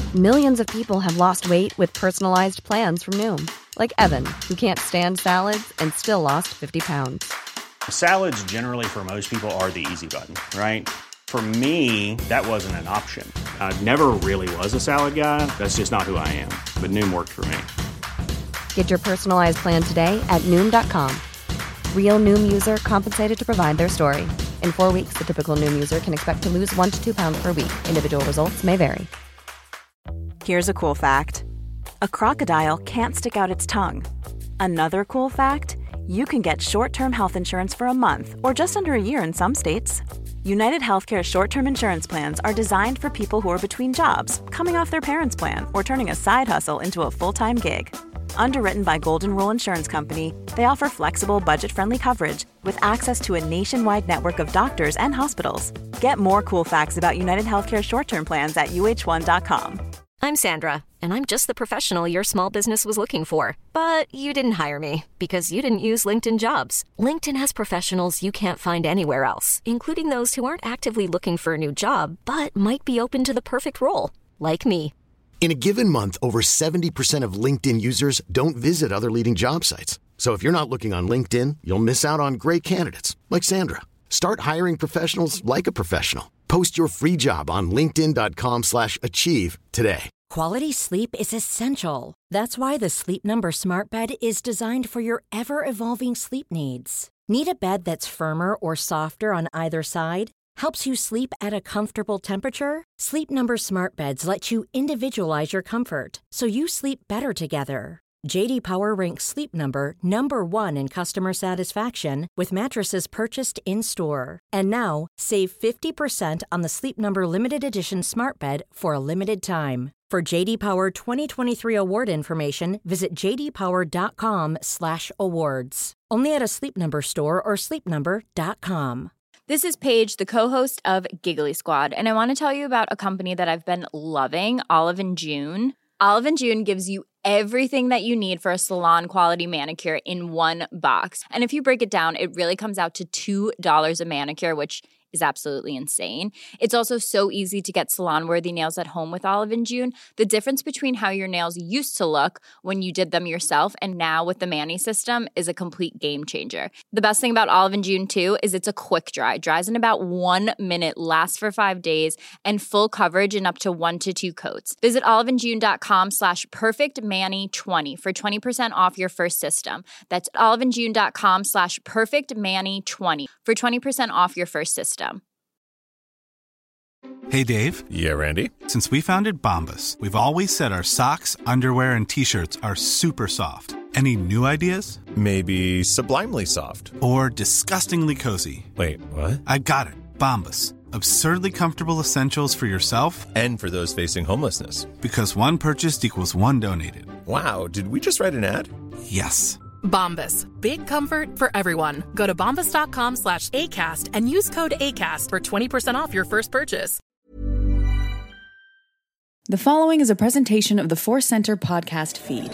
Millions of people have lost weight with personalized plans from Noom. Like Evan, who can't stand salads and still lost 50 pounds. Salads generally for most people are the easy button, right? For me, that wasn't an option. I never really was a salad guy. That's just not who I am. But Noom worked for me. Get your personalized plan today at Noom.com. Real Noom user compensated to provide their story. In 4 weeks, the typical Noom user can expect to lose 1 to 2 pounds per week. Individual results may vary. Here's a cool fact. A crocodile can't stick out its tongue. Another cool fact, you can get short-term health insurance for a month or just under a year in some states. United Healthcare short-term insurance plans are designed for people who are between jobs, coming off their parents' plan, or turning a side hustle into a full-time gig. Underwritten by Golden Rule Insurance Company, they offer flexible, budget-friendly coverage with access to a nationwide network of doctors and hospitals. Get more cool facts about United Healthcare short-term plans at uh1.com. I'm Sandra, and I'm just the professional your small business was looking for. But you didn't hire me because you didn't use LinkedIn Jobs. LinkedIn has professionals you can't find anywhere else, including those who aren't actively looking for a new job, but might be open to the perfect role, like me. In a given month, over 70% of LinkedIn users don't visit other leading job sites. So if you're not looking on LinkedIn, you'll miss out on great candidates like Sandra. Start hiring professionals like a professional. Post your free job on linkedin.com/achieve today. Quality sleep is essential. That's why the Sleep Number Smart Bed is designed for your ever-evolving sleep needs. Need a bed that's firmer or softer on either side? Helps you sleep at a comfortable temperature? Sleep Number Smart Beds let you individualize your comfort, so you sleep better together. J.D. Power ranks Sleep Number number 1 in customer satisfaction with mattresses purchased in-store. And now, save 50% on the Sleep Number Limited Edition Smart Bed for a limited time. For J.D. Power 2023 award information, visit jdpower.com/awards. Only at a Sleep Number store or sleepnumber.com. This is Paige, the co-host of Giggly Squad, and I want to tell you about a company that I've been loving, Olive & June. Olive & June gives you everything that you need for a salon-quality manicure in one box. And if you break it down, it really comes out to $2 a manicure, which is absolutely insane. It's also so easy to get salon-worthy nails at home with Olive & June. The difference between how your nails used to look when you did them yourself and now with the Mani system is a complete game changer. The best thing about Olive & June, too, is it's a quick dry. Dries in about 1 minute, lasts for 5 days, and full coverage in up to 1 to 2 coats. Visit oliveandjune.com/perfectmani20 for 20% off your first system. That's oliveandjune.com/perfectmani20 for 20% off your first system. Hey, Dave. Yeah, Randy. Since we founded Bombas, we've always said our socks, underwear, and T-shirts are super soft. Any new ideas? Maybe sublimely soft. Or disgustingly cozy. Wait, what? I got it. Bombas. Absurdly comfortable essentials for yourself and for those facing homelessness. Because one purchased equals one donated. Wow, did we just write an ad? Yes. Bombas. Big comfort for everyone. Go to bombas.com/ACAST and use code ACAST for 20% off your first purchase. The following is a presentation of the Force Center podcast feed.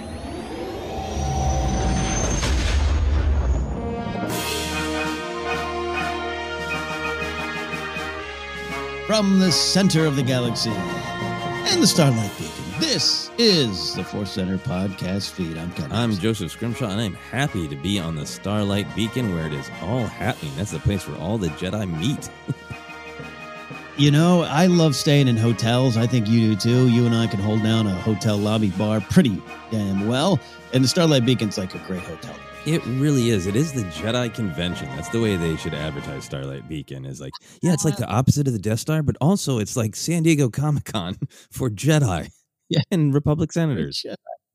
From the center of the galaxy and the Starlight Beacon, this is the Force Center podcast feed. I'm Joseph Scrimshaw, and I'm happy to be on the Starlight Beacon where it is all happening. That's the place where all the Jedi meet. You know, I love staying in hotels. I think you do too. You and I can hold down a hotel lobby bar pretty damn well. And the Starlight Beacon's like a great hotel. It really is. It is the Jedi convention. That's the way they should advertise Starlight Beacon. Is like, yeah, it's like the opposite of the Death Star, but also it's like San Diego Comic-Con for Jedi and Republic senators.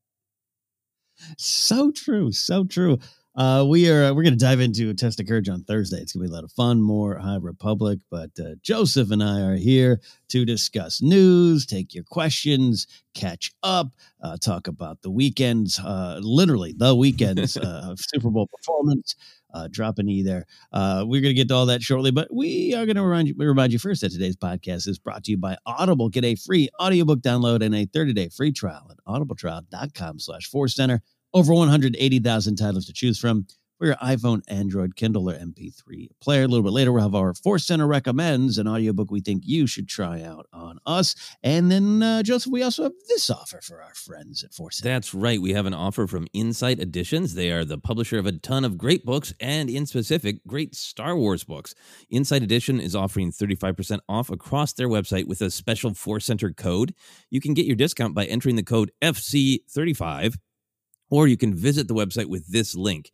So true. So true. We're going to dive into Test of Courage on Thursday. It's going to be a lot of fun, more High Republic, but Joseph and I are here to discuss news, take your questions, catch up, talk about the weekends, literally the weekends of Super Bowl performance, drop an E there. We're going to get to all that shortly, but we are going to remind you first that today's podcast is brought to you by Audible. Get a free audiobook download and a 30-day free trial at audibletrial.com/forcecenter. Over 180,000 titles to choose from. for your iPhone, Android, Kindle, or MP3 player. A little bit later, we'll have our Force Center Recommends, an audiobook we think you should try out on us. And then, Joseph, we also have this offer for our friends at Force Center. That's right. We have an offer from Insight Editions. They are the publisher of a ton of great books, and in specific, great Star Wars books. Insight Edition is offering 35% off across their website with a special Force Center code. You can get your discount by entering the code FC35, or you can visit the website with this link,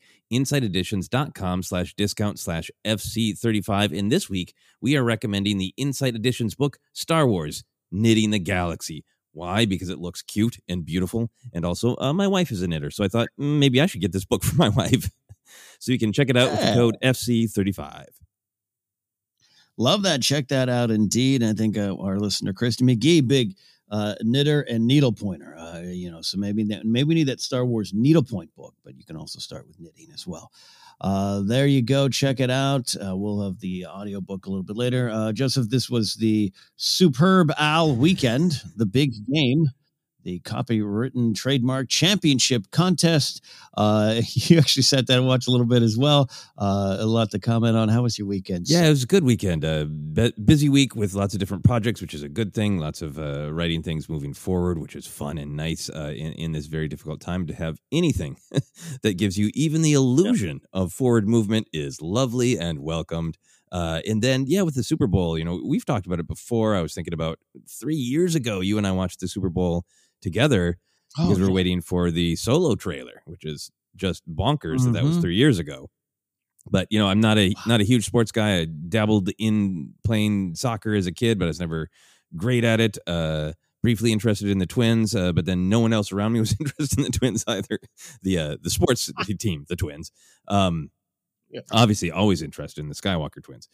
insighteditions.com/discount/FC35. And this week, we are recommending the Insight Editions book, Star Wars, Knitting the Galaxy. Why? Because it looks cute and beautiful. And also, my wife is a knitter, so I thought maybe I should get this book for my wife. So you can check it out with the code FC35. Love that. Check that out indeed. I think our listener, Christy McGee, big knitter and needle pointer, so maybe we need that Star Wars needlepoint book, but you can also start with knitting as well. There you go. Check it out. We'll have the audiobook a little bit later. Joseph, this was the Superb Owl Weekend, the big game, the copywritten trademark championship contest. You actually sat down and watched a little bit as well. A lot to comment on. How was your weekend? Yeah, it was a good weekend. Busy week with lots of different projects, which is a good thing. Lots of writing things moving forward, which is fun and nice in this very difficult time. To have anything that gives you even the illusion of forward movement is lovely and welcomed. And then, with the Super Bowl, we've talked about it before. I was thinking about 3 years ago, you and I watched the Super Bowl together because we're waiting for the Solo trailer, which is just bonkers that was 3 years ago. But, I'm not a huge sports guy. I dabbled in playing soccer as a kid, but I was never great at it. Briefly interested in the Twins, but then no one else around me was interested in the Twins either. The sports team, the Twins. Obviously, always interested in the Skywalker twins.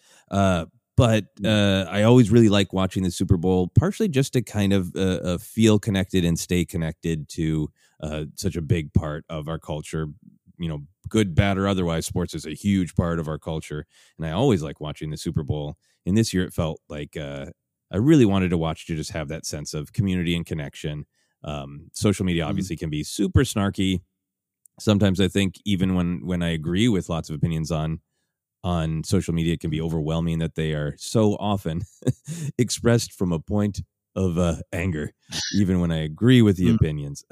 But I always really like watching the Super Bowl, partially just to kind of feel connected and stay connected to such a big part of our culture. Good, bad, or otherwise, sports is a huge part of our culture. And I always like watching the Super Bowl. And this year it felt like I really wanted to watch to just have that sense of community and connection. Social media obviously can be super snarky. Sometimes I think even when I agree with lots of opinions on social media, it can be overwhelming that they are so often expressed from a point of anger, even when I agree with the opinions.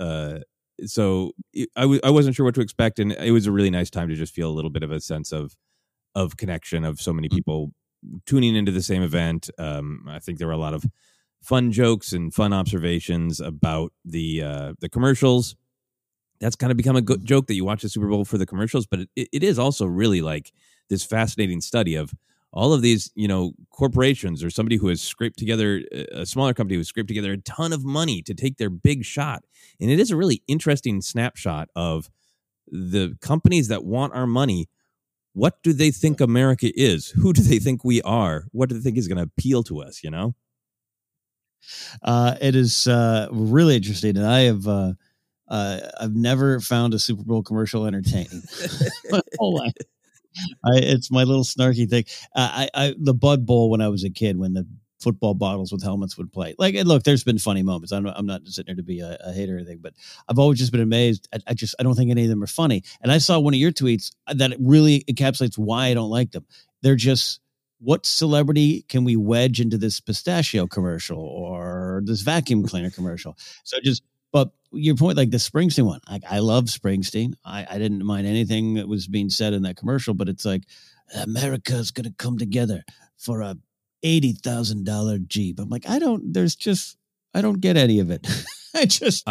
So I wasn't sure what to expect, and it was a really nice time to just feel a little bit of a sense of connection of so many people tuning into the same event. I think there were a lot of fun jokes and fun observations about the commercials. That's kind of become a good joke that you watch the Super Bowl for the commercials, but it is also really like this fascinating study of all of these, corporations or somebody who has scraped together, a smaller company who has scraped together a ton of money to take their big shot. And it is a really interesting snapshot of the companies that want our money. What do they think America is? Who do they think we are? What do they think is going to appeal to us, It is really interesting. And I have... I've never found a Super Bowl commercial entertaining. My whole life. It's my little snarky thing. The Bud Bowl when I was a kid, when the football bottles with helmets would play. Like, look, there's been funny moments. I'm not sitting there to be a hater or anything, but I've always just been amazed. I don't think any of them are funny. And I saw one of your tweets that really encapsulates why I don't like them. They're just, what celebrity can we wedge into this pistachio commercial or this vacuum cleaner commercial? But your point, like the Springsteen one, I love Springsteen. I didn't mind anything that was being said in that commercial, but it's like, America's going to come together for a $80,000 Jeep. I'm like, I don't get any of it. I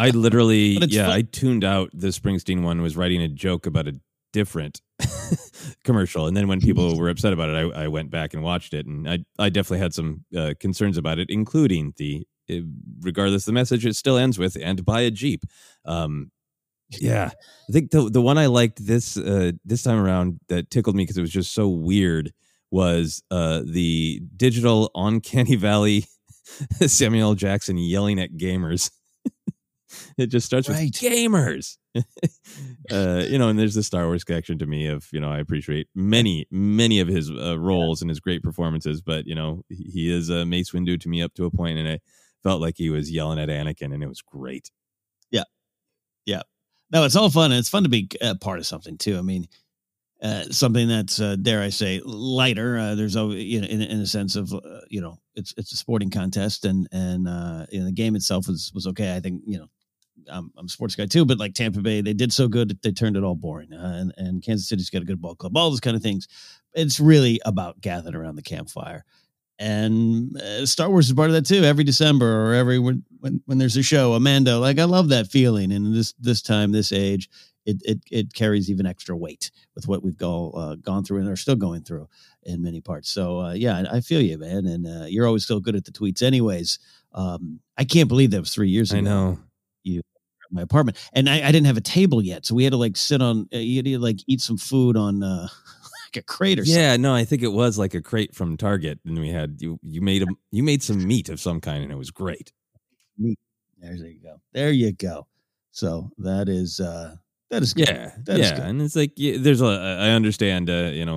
tuned out the Springsteen one, was writing a joke about a different commercial. And then when people were upset about it, I went back and watched it. And I definitely had some concerns about it, including regardless of the message, it still ends with, and buy a Jeep. I think the one I liked this time around that tickled me because it was just so weird was the digital Uncanny Valley Samuel L. Jackson yelling at gamers. It just starts with gamers. And there's the Star Wars connection to me of, I appreciate many of his roles and his great performances, but he is Mace Windu to me up to a point, and I felt like he was yelling at Anakin, and it was great. Yeah. No, it's all fun, and it's fun to be a part of something too. I mean, something that's, dare I say, lighter. There's always, in a sense of, it's a sporting contest, and the game itself was okay. I think, I'm a sports guy too, but like Tampa Bay, they did so good that they turned it all boring. And Kansas City's got a good ball club, all those kind of things. It's really about gathering around the campfire. And Star Wars is part of that too. Every December or every when there's a show, Amanda, like I love that feeling. And this time, this age, it carries even extra weight with what we've gone through and are still going through in many parts. So I feel you, man. And you're always still good at the tweets, anyways. I can't believe that was 3 years ago. I know. You at my apartment, and I didn't have a table yet, so we had to like sit on. You had to like eat some food on like a crate or something. Yeah, no, I think it was like a crate from Target, and we had you made some meat of some kind, and it was great. Meat. There you go. So that is good. Yeah, Good. And it's like there's I understand.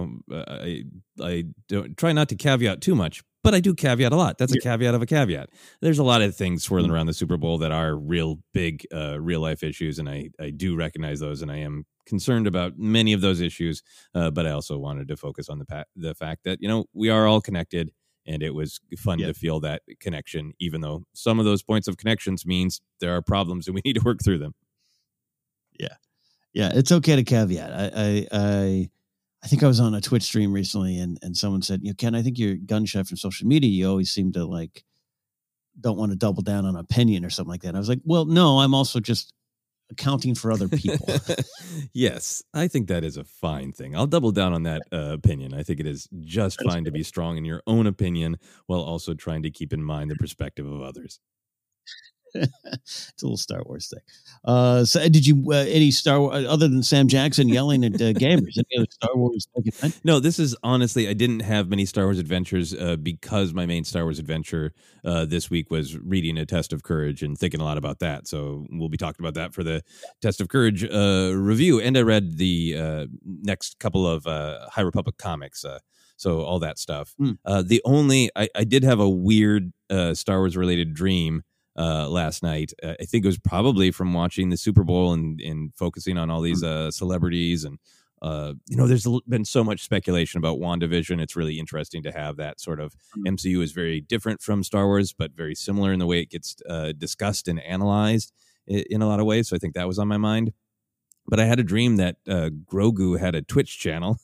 I don't try not to caveat too much, but I do caveat a lot. That's a caveat of a caveat. There's a lot of things swirling around the Super Bowl that are real big, real life issues, and I do recognize those, and I am concerned about many of those issues. But I also wanted to focus on the fact that we are all connected, and it was fun to feel that connection, even though some of those points of connections means there are problems and we need to work through them. Yeah, it's okay to caveat. I think I was on a Twitch stream recently, and someone said, Ken, I think you're gun shy from social media. You always seem to like don't want to double down on opinion or something like that. And I was like, well, no, I'm also just accounting for other people. Yes, I think that is a fine thing. I'll double down on that opinion. I think it is just fine to be strong in your own opinion while also trying to keep in mind the perspective of others. It's a little Star Wars thing. So did you any Star Wars other than Sam Jackson yelling at gamers? Any other Star Wars like event? No, this is honestly, I didn't have many Star Wars adventures because my main Star Wars adventure this week was reading A Test of Courage and thinking a lot about that. So we'll be talking about that for the Test of Courage review. And I read the next couple of High Republic comics. So all that stuff. I did have a weird Star Wars related dream last night. I think it was probably from watching the Super Bowl and focusing on all these celebrities. And, there's been so much speculation about WandaVision. It's really interesting to have that sort of MCU is very different from Star Wars, but very similar in the way it gets discussed and analyzed in a lot of ways. So I think that was on my mind. But I had a dream that Grogu had a Twitch channel.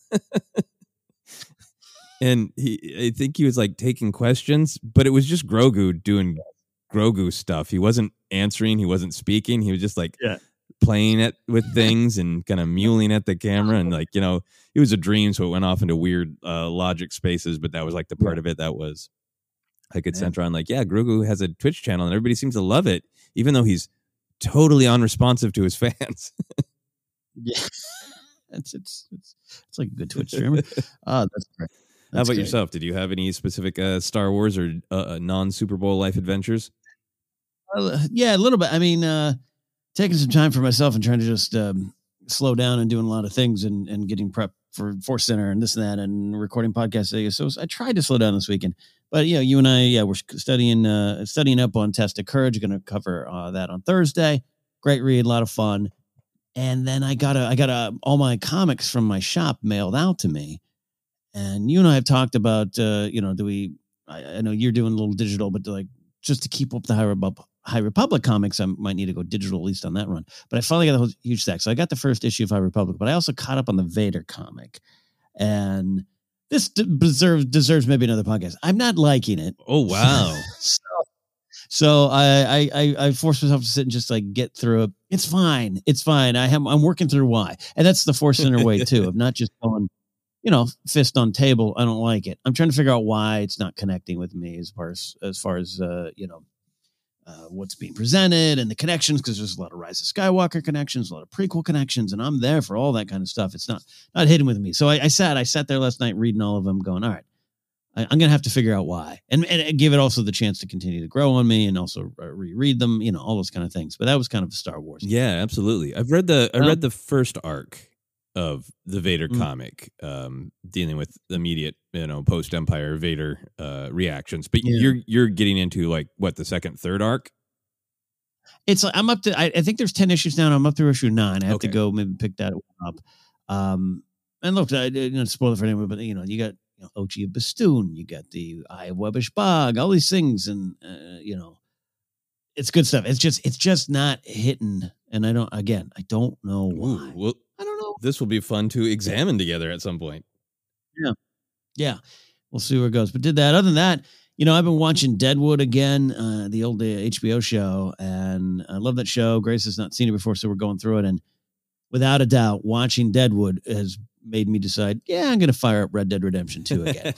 And I think he was like taking questions, but it was just Grogu doing Grogu stuff. He wasn't answering. He wasn't speaking. He was just like playing it with things and kind of mewling at the camera. And like, it was a dream. So it went off into weird logic spaces, but that was like the part of it that was, I could center on like, Grogu has a Twitch channel and everybody seems to love it, even though he's totally unresponsive to his fans. Yeah. It's like a good Twitch streamer. That's great. How about yourself? Did you have any specific Star Wars or non-Super Bowl life adventers? Yeah, a little bit. I mean, taking some time for myself and trying to just slow down and doing a lot of things and getting prep for Force Center and this and that and recording podcasts. So I tried to slow down this weekend. But, you and I, we're studying up on Test of Courage. Going to cover that on Thursday. Great read, a lot of fun. And then I got all my comics from my shop mailed out to me. And you and I have talked about, I know you're doing a little digital, but like just to keep up the High Republic comics, I might need to go digital, at least on that run. But I finally got a whole huge stack. So I got the first issue of High Republic, but I also caught up on the Vader comic. And this deserves maybe another podcast. I'm not liking it. Oh, wow. So I forced myself to sit and just like get through it. It's fine. I'm working through why. And that's the Force Center way too, of not just going, fist on table. I don't like it. I'm trying to figure out why it's not connecting with me as far as what's being presented and the connections, because there's a lot of Rise of Skywalker connections, a lot of prequel connections, and I'm there for all that kind of stuff. It's not hidden with me. So I sat there last night reading all of them, going, all right, I'm going to have to figure out why, and give it also the chance to continue to grow on me, and also reread them, all those kind of things. But that was kind of Star Wars. Yeah, absolutely. I read the first arc of the Vader comic, dealing with immediate, post Empire Vader reactions. But you're getting into like what, the second, third arc? It's like I'm up to. I think there's 10 issues now, and I'm up through issue 9. I have to go maybe pick that up. And look, I didn't spoil it for anyone, but you got Ochi of Bastoon, you got the Eye of Webbish Bog, all these things, and it's good stuff. It's just not hitting, and I don't know why. Well, I don't know. This will be fun to examine together at some point. Yeah. We'll see where it goes. But did that. Other than that, I've been watching Deadwood again, the old HBO show, and I love that show. Grace has not seen it before, so we're going through it. And without a doubt, watching Deadwood has made me decide, I'm going to fire up Red Dead Redemption 2 again.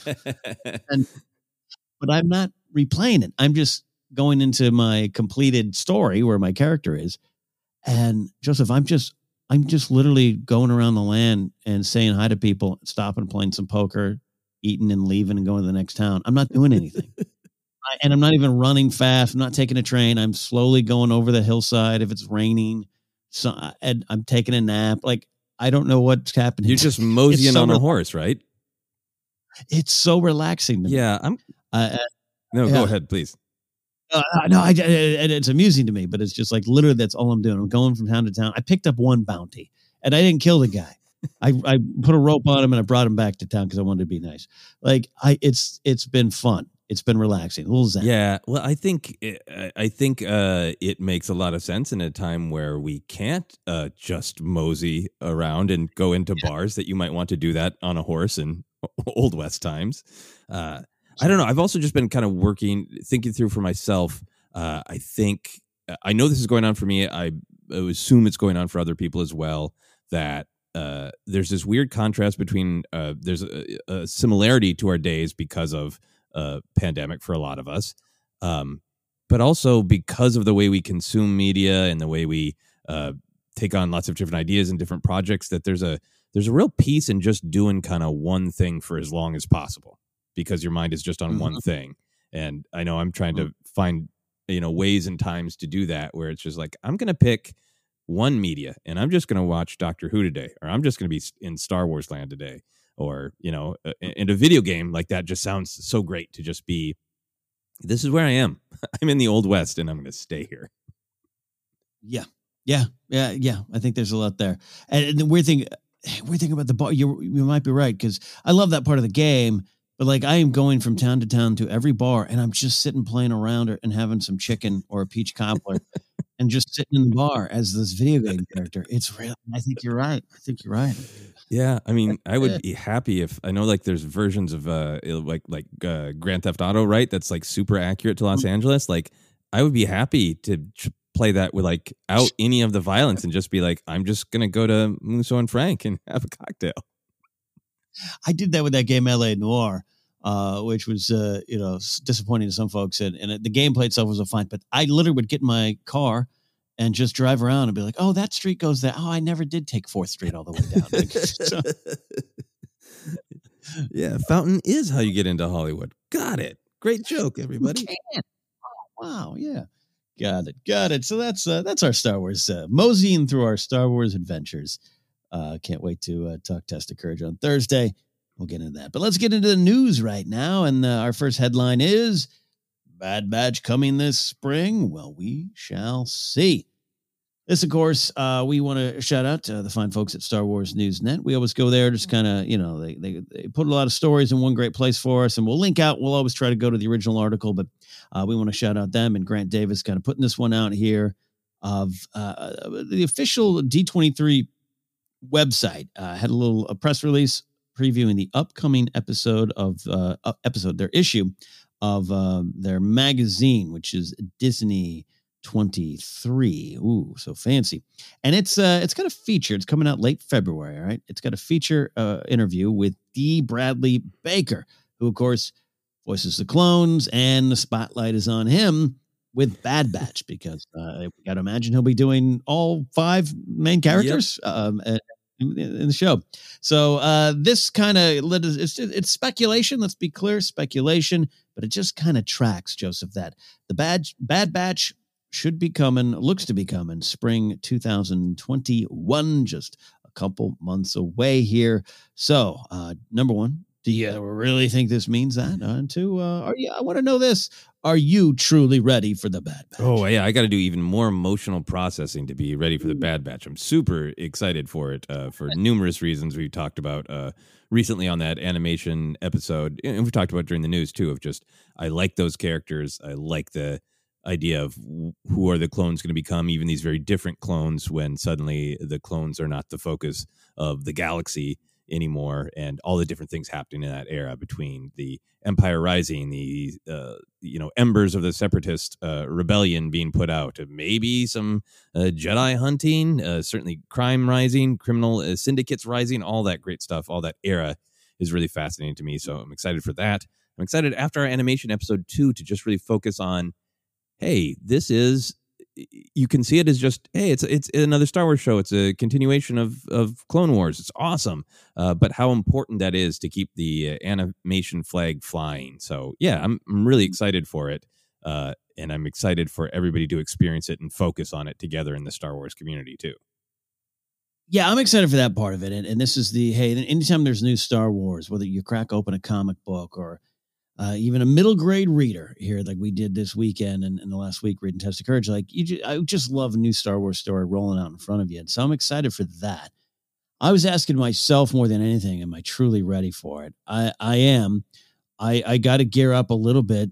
But I'm not replaying it. I'm just going into my completed story where my character is. And Joseph, I'm just literally going around the land and saying hi to people, stopping, playing some poker, eating and leaving and going to the next town. I'm not doing anything. And I'm not even running fast. I'm not taking a train. I'm slowly going over the hillside if it's raining. So and I'm taking a nap. Like, I don't know what's happening. You're just moseying on a horse, right? It's so relaxing to me. Yeah. Go ahead, please. It's amusing to me, but it's just like literally that's all I'm doing. I'm going from town to town. I picked up one bounty and I didn't kill the guy. I put a rope on him and I brought him back to town because I wanted to be nice. Like it's been fun. It's been relaxing. A little zen. Yeah. Well, I think it makes a lot of sense in a time where we can't just mosey around and go into bars that you might want to do that on a horse in Old West times. I don't know. I've also just been kind of thinking through for myself. I think I know this is going on for me. I assume it's going on for other people as well, that there's this weird contrast between there's a similarity to our days because of pandemic for a lot of us, but also because of the way we consume media and the way we take on lots of different ideas and different projects, that there's a real peace in just doing kind of one thing for as long as possible, because your mind is just on one thing. And I know I'm trying to find ways and times to do that, where it's just like, I'm going to pick one media and I'm just going to watch Doctor Who today, or I'm just going to be in Star Wars land today, or in a video game. Like, that just sounds so great to just be, this is where I am. I'm in the Old West and I'm going to stay here. Yeah. I think there's a lot there. And the weird thing about the bar, you might be right, because I love that part of the game. But like, I am going from town to town to every bar, and I'm just sitting playing around and having some chicken or a peach cobbler, and just sitting in the bar as this video game character. It's real. I think you're right. Yeah, I mean, I would be happy if, I know like there's versions of Grand Theft Auto, right? That's like super accurate to Los Angeles. Like, I would be happy to play that with like out any of the violence and just be like, I'm just gonna go to Musso and Frank and have a cocktail. I did that with that game LA Noire, which was disappointing to some folks, and the gameplay itself was fine. But I literally would get in my car and just drive around and be like, "Oh, that street goes there. Oh, I never did take 4th Street all the way down." Yeah, Fountain is how you get into Hollywood. Got it. Great joke, everybody. Oh, wow, yeah, got it. So that's our Star Wars moseying through our Star Wars adventures. Can't wait to talk Test of Courage on Thursday. We'll get into that. But let's get into the news right now. And our first headline is, Bad Batch coming this spring? Well, we shall see. This, of course, we want to shout out to the fine folks at Star Wars News Net. We always go there, just kind of, they put a lot of stories in one great place for us. And we'll link out. We'll always try to go to the original article. But we want to shout out them and Grant Davis kind of putting this one out here of the official D23 website. Had a press release previewing the upcoming episode of their issue of their magazine, which is Disney 23. Ooh, so fancy. And it's got a feature. It's coming out late February. All right. It's got a feature interview with D. Bradley Baker, who of course voices the clones, and the spotlight is on him with Bad Batch, because we got to imagine he'll be doing all 5 main characters in the show. So this kind of it's speculation. Let's be clear, speculation, but it just kind of tracks, Joseph, that the Bad Batch should be coming, looks to be coming spring 2021, just a couple months away here. So number one, Do you really think this means that? I want to know this. Are you truly ready for the Bad Batch? Oh, yeah. I got to do even more emotional processing to be ready for the Bad Batch. I'm super excited for it for numerous reasons we've talked about recently on that animation episode. And we've talked about during the news, too, of just I like those characters. I like the idea of who are the clones going to become, even these very different clones when suddenly the clones are not the focus of the galaxy anymore, and all the different things happening in that era between the Empire rising, the embers of the Separatist rebellion being put out, maybe some Jedi hunting, certainly crime rising, criminal syndicates rising, all that great stuff. All that era is really fascinating to me, so I'm excited for that. I'm excited after our animation episode 2 to just really focus on, hey, this is, you can see it as just, hey, it's another Star Wars show. It's a continuation of Clone Wars. It's awesome. But how important that is to keep the animation flag flying. So, yeah, I'm really excited for it. And I'm excited for everybody to experience it and focus on it together in the Star Wars community, too. Yeah, I'm excited for that part of it. And this is anytime there's new Star Wars, whether you crack open a comic book or even a middle grade reader here, like we did this weekend and in the last week reading Test of Courage, I just love a new Star Wars story rolling out in front of you. And so I'm excited for that. I was asking myself more than anything, am I truly ready for it? I am. I got to gear up a little bit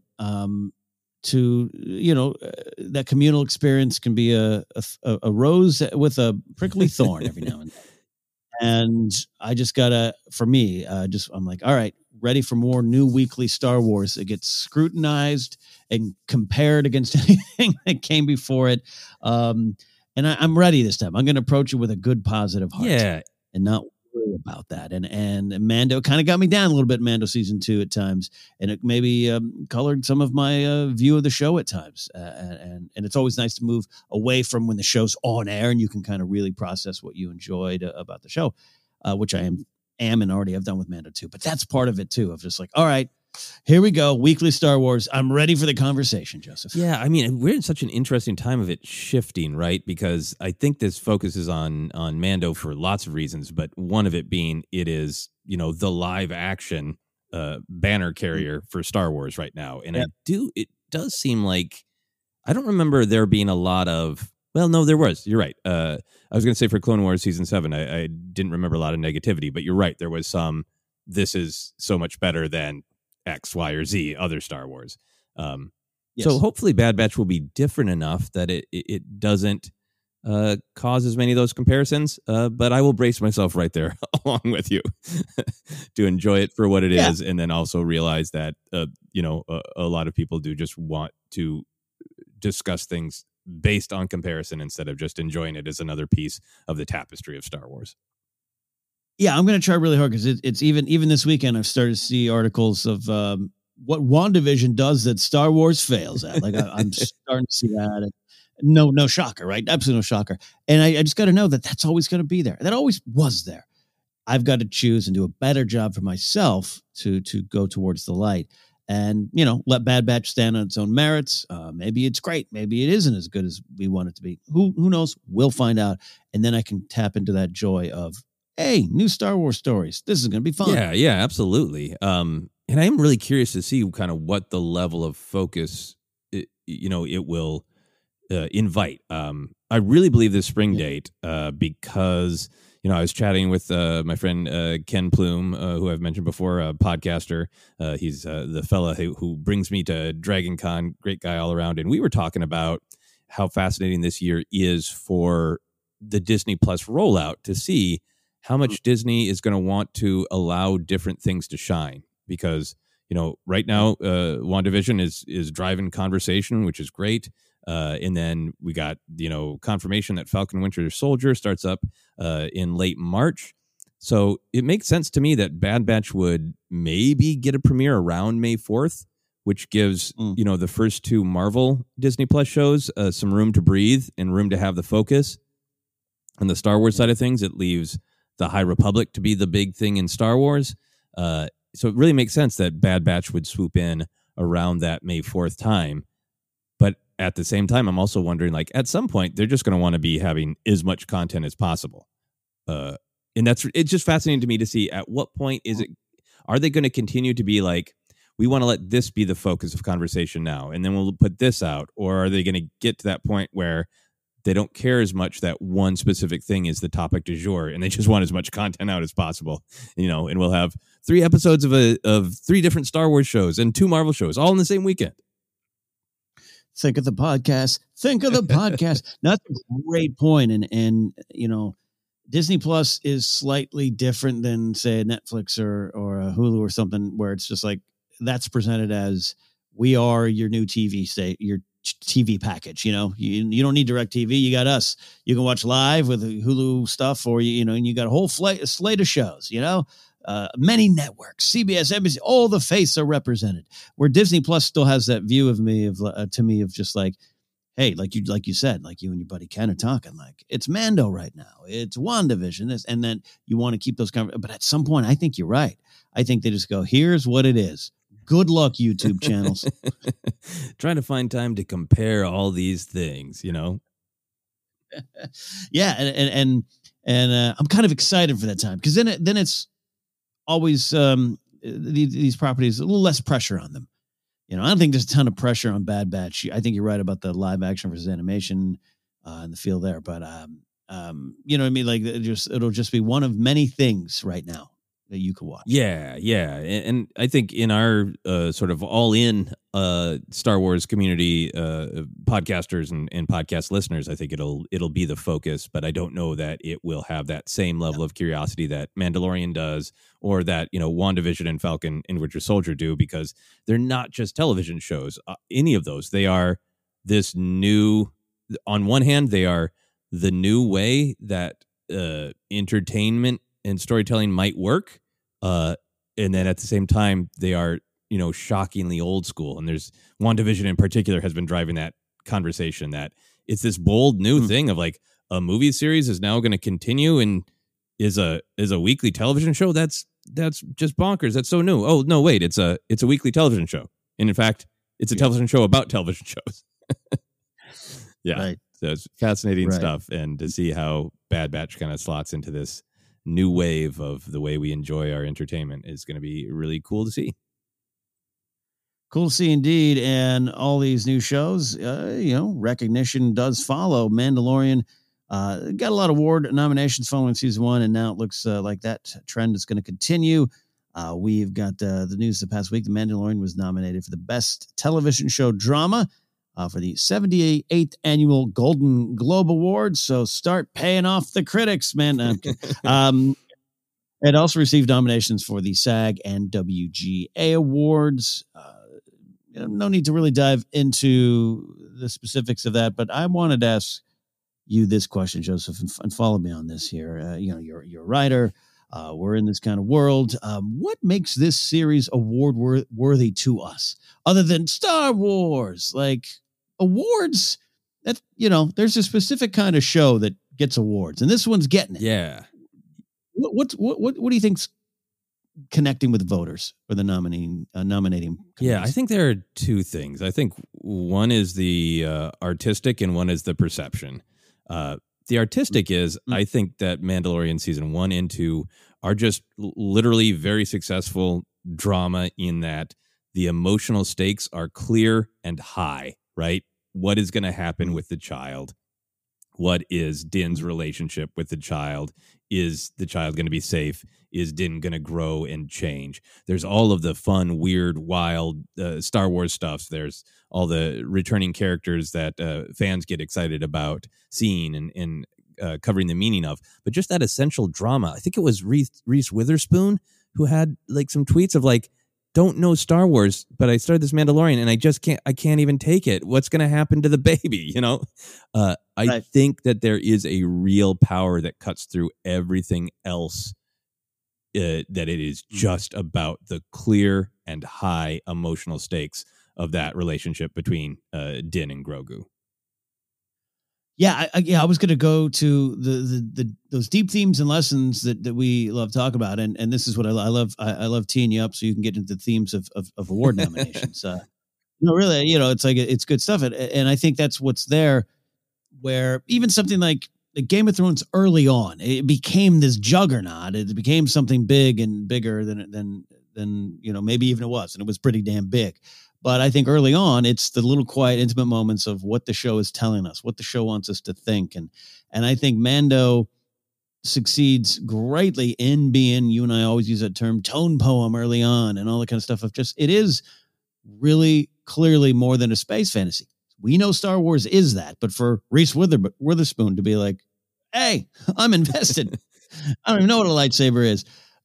to, that communal experience can be a rose with a prickly thorn every now and then. And I just gotta, for me, I'm like, all right, ready for more new weekly Star Wars. It gets scrutinized and compared against anything that came before it. And I'm ready this time. I'm going to approach it with a good, positive heart. Yeah. And not worry about that. And Mando kind of got me down a little bit, Mando season 2 at times. And it maybe colored some of my view of the show at times. And it's always nice to move away from when the show's on air and you can kind of really process what you enjoyed about the show, which I am and already have done with Mando 2. But that's part of it, too, of just like, all right, here we go. Weekly Star Wars. I'm ready for the conversation, Joseph. Yeah, I mean, we're in such an interesting time of it shifting, right? Because I think this focuses on Mando for lots of reasons, but one of it being it is, the live action banner carrier for Star Wars right now. And it does seem like, I don't remember there being a lot of, well, no, there was. You're right. I was going to say for Clone Wars Season 7, I didn't remember a lot of negativity, but you're right. There was some, this is so much better than X, Y, or Z, other Star Wars. Yes. So hopefully Bad Batch will be different enough that it doesn't cause as many of those comparisons, but I will brace myself right there along with you to enjoy it for what it is, and then also realize that, a lot of people do just want to discuss things based on comparison instead of just enjoying it as another piece of the tapestry of Star Wars. Yeah, I'm going to try really hard because it's even this weekend I've started to see articles of what WandaVision does that Star Wars fails at. Like I'm starting to see that. And no shocker, right? Absolutely no shocker. And I just got to know that that's always going to be there. That always was there. I've got to choose and do a better job for myself to go towards the light. And, let Bad Batch stand on its own merits. Maybe it's great. Maybe it isn't as good as we want it to be. Who knows? We'll find out. And then I can tap into that joy of, hey, new Star Wars stories. This is going to be fun. Yeah, absolutely. And I am really curious to see kind of what the level of focus, it will invite. I really believe this spring date because, I was chatting with my friend Ken Plume, who I've mentioned before, a podcaster. He's the fella who brings me to Dragon Con, great guy all around. And we were talking about how fascinating this year is for the Disney Plus rollout to see how much Disney is going to want to allow different things to shine. Because, right now, WandaVision is driving conversation, which is great. And then we got, confirmation that Falcon Winter Soldier starts up in late March. So it makes sense to me that Bad Batch would maybe get a premiere around May 4th, which gives, the first 2 Marvel Disney Plus shows some room to breathe and room to have the focus. On the Star Wars side of things, it leaves the High Republic to be the big thing in Star Wars. So it really makes sense that Bad Batch would swoop in around that May 4th time. But at the same time, I'm also wondering, like, at some point, they're just going to want to be having as much content as possible. And it's just fascinating to me to see at what point Are they going to continue to be like, we want to let this be the focus of conversation now, and then we'll put this out? Or are they going to get to that point where they don't care as much that one specific thing is the topic du jour, and they just want as much content out as possible, and we'll have 3 episodes of 3 different Star Wars shows and 2 Marvel shows all in the same weekend. Think of the podcast. Think of the podcast. That's a great point. And Disney Plus is slightly different than, say, a Netflix or a Hulu or something, where it's just like, that's presented as, we are your new your TV package. You don't need DirecTV. You got us. You can watch live with Hulu stuff, or and you got a whole slate of shows. Many networks, CBS, NBC, all the faiths are represented. Where Disney Plus still has that view of me to me of just like, hey, like you said, like you and your buddy Ken are talking, like it's Mando right now, it's WandaVision, and then you want to keep those but at some point, I think you're right. I think they just go, here's what it is. Good luck, YouTube channels. Trying to find time to compare all these things, Yeah, and I'm kind of excited for that time, because then it's always these properties, a little less pressure on them. I don't think there's a ton of pressure on Bad Batch. I think you're right about the live action versus animation and the feel there, but you know what I mean? Like it'll just be one of many things right now that you can watch. Yeah. And I think in our sort of all-in Star Wars community, podcasters and podcast listeners, I think it'll be the focus, but I don't know that it will have that same level of curiosity that Mandalorian does, or that, WandaVision and Falcon and Winter Soldier do, because they're not just television shows. Any of those, they are this new, on one hand, they are the new way that entertainment and storytelling might work, and then at the same time they are shockingly old school. And there's WandaVision in particular has been driving that conversation, that it's this bold new thing of like, a movie series is now going to continue and is a weekly television show. That's just bonkers. That's so new. Oh no, wait, it's a weekly television show, and in fact it's a television show about television shows. Yeah, right. So it's fascinating stuff, and to see how Bad Batch kind of slots into this new wave of the way we enjoy our entertainment is going to be really cool to see. Cool to see indeed. And all these new shows, recognition does follow. Mandalorian got a lot of award nominations following season 1, and now it looks like that trend is going to continue. We've got the news the past week. The Mandalorian was nominated for the Best Television Show Drama for the 78th Annual Golden Globe Awards. So start paying off the critics, man. It also received nominations for the SAG and WGA Awards. No need to really dive into the specifics of that, but I wanted to ask you this question, Joseph, and follow me on this here. You're a writer. We're in this kind of world. What makes this series award worthy to us, other than Star Wars? Like awards, that there's a specific kind of show that gets awards, and this one's getting it. Yeah. What do you think's connecting with voters or the nominating? Yeah, I think there are two things. I think one is the artistic, and one is the perception. The artistic is, I think that Mandalorian season 1 and 2 are just literally very successful drama, in that the emotional stakes are clear and high, right? What is going to happen with the child? What is Din's relationship with the child? Is the child going to be safe? Is Din going to grow and change? There's all of the fun, weird, wild Star Wars stuff. There's all the returning characters that fans get excited about seeing and covering the meaning of. But just that essential drama. I think it was Reese Witherspoon who had like some tweets of like, don't know Star Wars, but I started this Mandalorian and I can't even take it. What's going to happen to the baby? I think that there is a real power that cuts through everything else, that it is just about the clear and high emotional stakes of that relationship between Din and Grogu. Yeah, I was going to go to the those deep themes and lessons that we love talking about, and this is what I love. I love teeing you up so you can get into the themes of award nominations. Really, it's like it's good stuff, and I think that's what's there. Where even something like Game of Thrones early on, it became this juggernaut. It became something big and bigger than than maybe even it was, and it was pretty damn big. But I think early on, it's the little quiet, intimate moments of what the show is telling us, what the show wants us to think, and I think Mando succeeds greatly in being, you and I always use that term, tone poem early on, and all that kind of stuff. It is really clearly more than a space fantasy. We know Star Wars is that, but for Reese Witherspoon to be like, hey, I'm invested. I don't even know what a lightsaber is.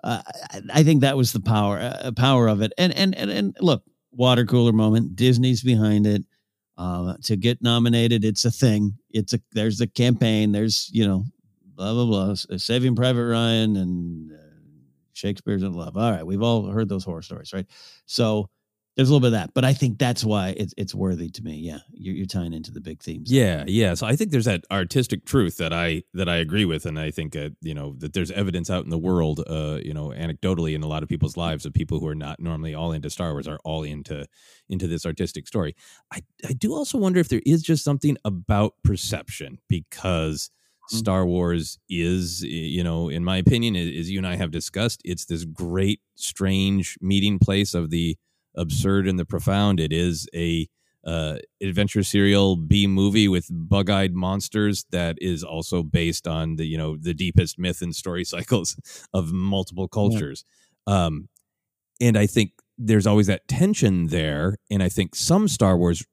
I think that was the power of it. And look, water cooler moment. Disney's behind it. To get nominated, it's a thing. There's the campaign. There's blah blah blah. Saving Private Ryan and Shakespeare's in Love. All right, we've all heard those horror stories, right? So there's a little bit of that, but I think that's why it's worthy to me. Yeah, you're tying into the big themes. Yeah. So I think there's that artistic truth that I agree with, and I think that there's evidence out in the world, anecdotally in a lot of people's lives, of people who are not normally all into Star Wars are all into this artistic story. I do also wonder if there is just something about perception, because Star Wars is, in my opinion, as you and I have discussed, it's this great, strange meeting place of the absurd and the profound. It is a adventure serial B movie with bug-eyed monsters that is also based on the deepest myth and story cycles of multiple cultures. Yeah. And I think there's always that tension there. And I think some Star Wars,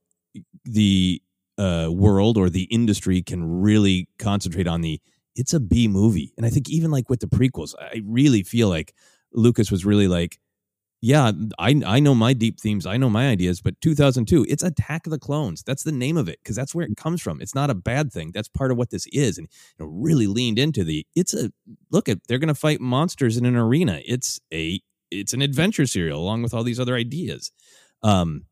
the world or the industry can really concentrate on it's a B movie. And I think even like with the prequels, I really feel like Lucas was really like, yeah, I know my deep themes. I know my ideas, but 2002, it's Attack of the Clones. That's the name of it, because that's where it comes from. It's not a bad thing. That's part of what this is. And really leaned into they're going to fight monsters in an arena. It's an adventure serial along with all these other ideas. And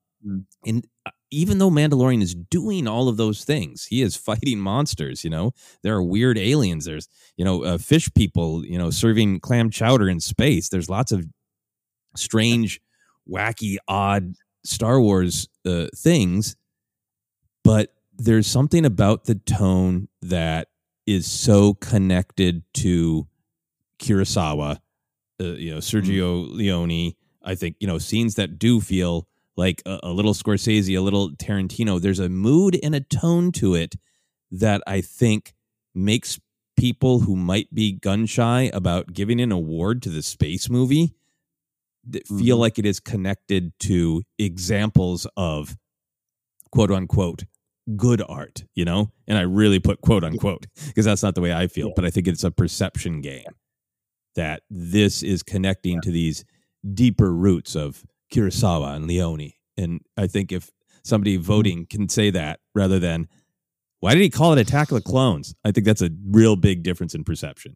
even though Mandalorian is doing all of those things, he is fighting monsters. There are weird aliens. There's, fish people, serving clam chowder in space. There's lots of strange, wacky, odd Star Wars things, but there's something about the tone that is so connected to Kurosawa, Sergio Leone. I think scenes that do feel like a little Scorsese, a little Tarantino. There's a mood and a tone to it that I think makes people who might be gun shy about giving an award to the space movie that feel like it is connected to examples of quote unquote good art, and I really put quote unquote because that's not the way I feel, but I think it's a perception game that this is connecting to these deeper roots of Kurosawa and Leone. And I think if somebody voting can say that rather than, why did he call it Attack of the Clones? I think that's a real big difference in perception.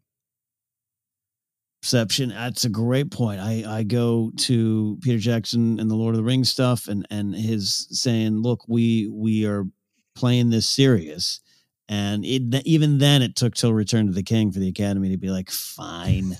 That's a great point. I go to Peter Jackson and the Lord of the Rings stuff and his saying, look, we are playing this serious. And even then it took till Return of the King for the Academy to be like, fine,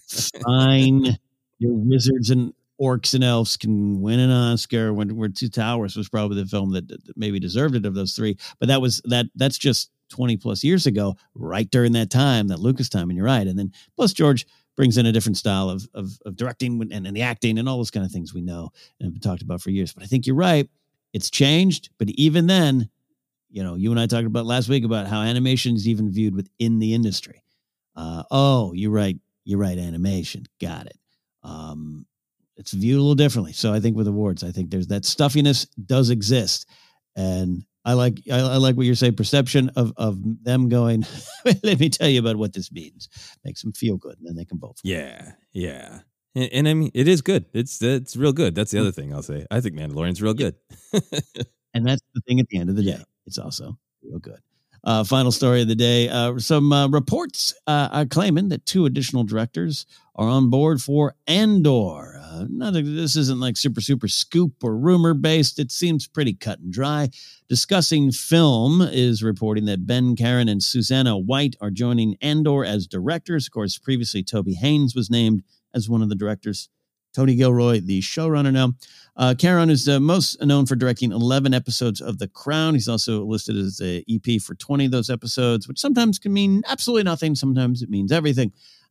your wizards and orcs and elves can win an Oscar. Where Two Towers was probably the film that maybe deserved it of those three. But that's just 20 plus years ago, right during that time, that Lucas time. And you're right. And then plus George brings in a different style of directing and the acting and all those kind of things we know and have talked about for years. But I think you're right. It's changed. But even then, you and I talked about last week about how animation is even viewed within the industry. You're right. Animation. Got it. It's viewed a little differently. So I think with awards, I think there's that stuffiness does exist. And I like what you're saying, perception of them going, let me tell you about what this means. Makes them feel good, and then they can vote for it. Yeah. And I mean, it is good. It's real good. That's the other thing I'll say. I think Mandalorian's real good. And that's the thing at the end of the day. It's also real good. Final story of the day. Some reports are claiming that 2 additional directors are on board for Andor. This isn't like super scoop or rumor based. It seems pretty cut and dry. Discussing Film is reporting that Ben Karen and Susanna White are joining Andor as directors. Of course, previously Toby Haynes was named as one of the directors. Tony Gilroy, the showrunner now. Karen is most known for directing 11 episodes of The Crown. He's also listed as an EP for 20 of those episodes, which sometimes can mean absolutely nothing. Sometimes it means everything.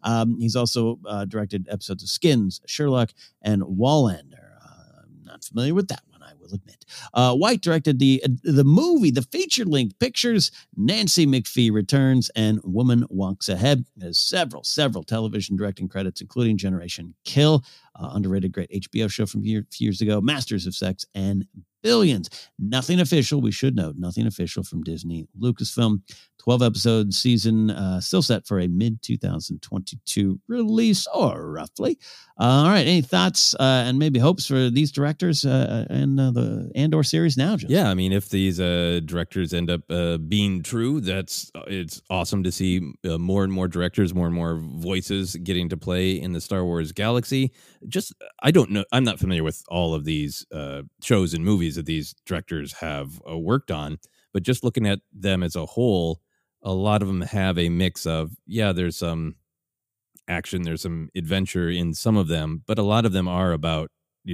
He's also directed episodes of Skins, Sherlock, and Wallander. I'm not familiar with that one, I will admit. White directed the movie, the feature-length pictures, Nancy McPhee Returns, and Woman Walks Ahead. There's several television directing credits, including Generation Kill, underrated great HBO show from a few years ago, Masters of Sex, and Billions. Nothing official, we should note, nothing official from Disney Lucasfilm. 12-episode season, still set for a mid-2022 release, or roughly. All right, any thoughts and maybe hopes for these directors and the Andor series now, Joseph? Yeah, I mean, if these directors end up being true, it's awesome to see more and more directors, more and more voices getting to play in the Star Wars galaxy. Just, I don't know, I'm not familiar with all of these shows and movies that these directors have worked on, but just looking at them as a whole, a lot of them have a mix of, there's some action, there's some adventure in some of them, but a lot of them are about,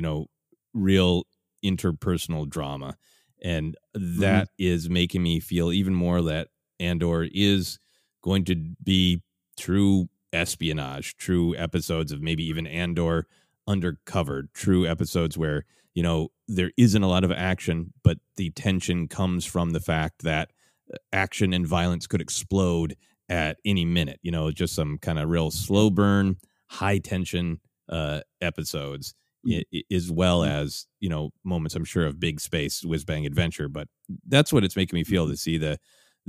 real interpersonal drama. And that is making me feel even more that Andor is going to be true espionage, true episodes of maybe even Andor Undercover, true episodes where, there isn't a lot of action, but the tension comes from the fact that action and violence could explode at any minute, just some kind of real slow burn, high tension episodes, as well as, moments, I'm sure, of big space whiz bang adventure. But that's what it's making me feel to see the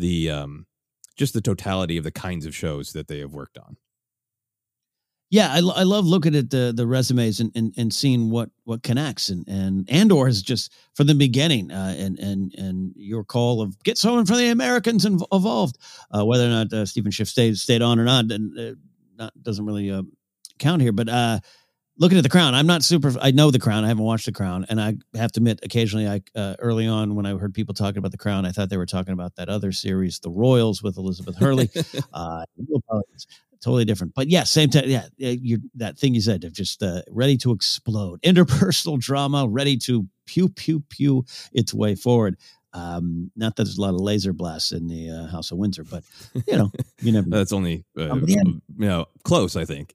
just the totality of the kinds of shows that they have worked on. Yeah, I love looking at the resumes and seeing what connects, and Andor has just from the beginning and your call of get someone from the Americans involved, whether or not Stephen Schiff stayed on or not, and doesn't really count here. But looking at The Crown, I'm not super. I know The Crown. I haven't watched The Crown, and I have to admit, occasionally, early on when I heard people talking about The Crown, I thought they were talking about that other series, The Royals, with Elizabeth Hurley. Totally different, but yeah, same time. Yeah, that thing you said of just ready to explode, interpersonal drama, ready to pew its way forward. Not that there's a lot of laser blasts in the House of Windsor, but you never. That's only close, I think.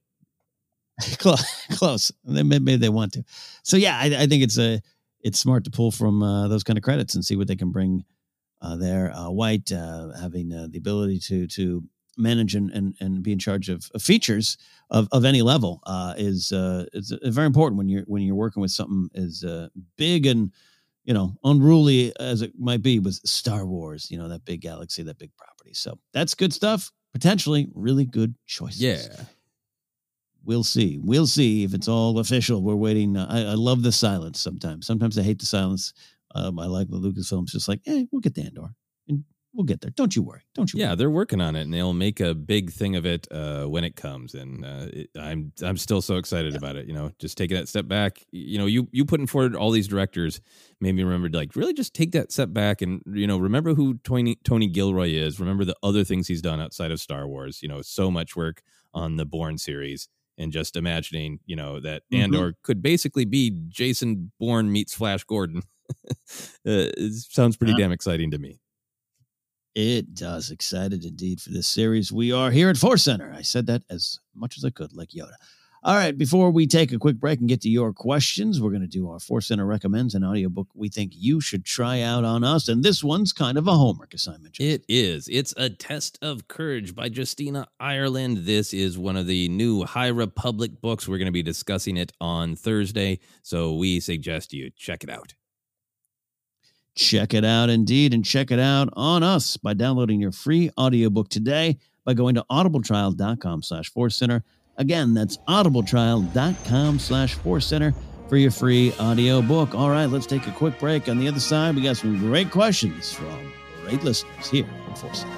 Close. Maybe they want to. So yeah, I think it's smart to pull from those kind of credits and see what they can bring there. White having the ability to manage and be in charge of features of any level is very important when you're working with something as big and unruly as it might be with Star Wars, that big galaxy, that big property. So that's good stuff. Potentially really good choices. Yeah. We'll see if it's all official. We're waiting. I love the silence sometimes. Sometimes I hate the silence. I like the Lucasfilms just like, we'll get the Andor. And we'll get there. Don't you worry. Yeah, they're working on it, and they'll make a big thing of it when it comes. And I'm still so excited about it. Just taking that step back. You putting forward all these directors made me remember to really just take that step back and remember who Tony Gilroy is. Remember the other things he's done outside of Star Wars. So much work on the Bourne series, and just imagining that Andor could basically be Jason Bourne meets Flash Gordon. It sounds pretty damn exciting to me. It does. Excited indeed for this series. We are here at Force Center. I said that as much as I could, like Yoda. All right, before we take a quick break and get to your questions, we're going to do our Force Center Recommends, an audiobook we think you should try out on us. And this one's kind of a homework assignment. It is. It's A Test of Courage by Justina Ireland. This is one of the new High Republic books. We're going to be discussing it on Thursday, so we suggest you check it out. Check it out, indeed, and check it out on us by downloading your free audiobook today by going to audibletrial.com/ForceCenter. Again, that's audibletrial.com/ForceCenter for your free audiobook. All right, let's take a quick break. On the other side, we got some great questions from great listeners here at Force Center.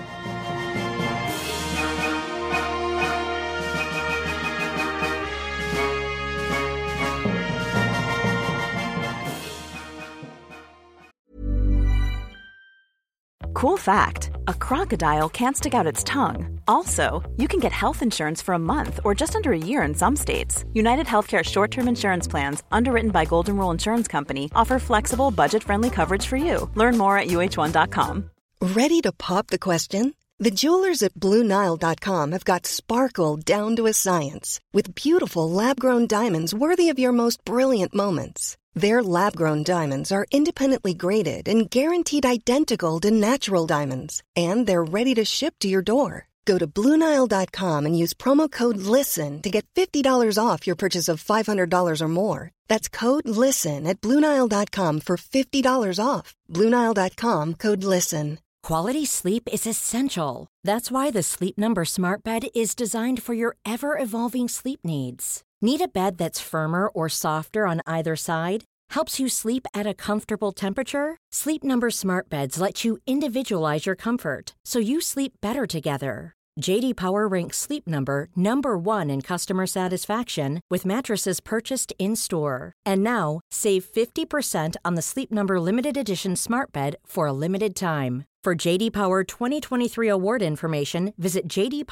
Cool fact, a crocodile can't stick out its tongue. Also, you can get health insurance for a month or just under a year in some states. United Healthcare short-term insurance plans, underwritten by Golden Rule Insurance Company, offer flexible, budget-friendly coverage for you. Learn more at uh1.com. Ready to pop the question? The jewelers at BlueNile.com have got sparkle down to a science with beautiful lab-grown diamonds worthy of your most brilliant moments. Their lab-grown diamonds are independently graded and guaranteed identical to natural diamonds, and they're ready to ship to your door. Go to BlueNile.com and use promo code LISTEN to get $50 off your purchase of $500 or more. That's code LISTEN at BlueNile.com for $50 off. BlueNile.com, code LISTEN. Quality sleep is essential. That's why the Sleep Number Smart Bed is designed for your ever-evolving sleep needs. Need a bed that's firmer or softer on either side? Helps you sleep at a comfortable temperature? Sleep Number Smart Beds let you individualize your comfort, so you sleep better together. J.D. Power ranks Sleep Number number 1 in customer satisfaction with mattresses purchased in-store. And now, save 50% on the Sleep Number Limited Edition Smart Bed for a limited time. For J.D. Power 2023 award information, visit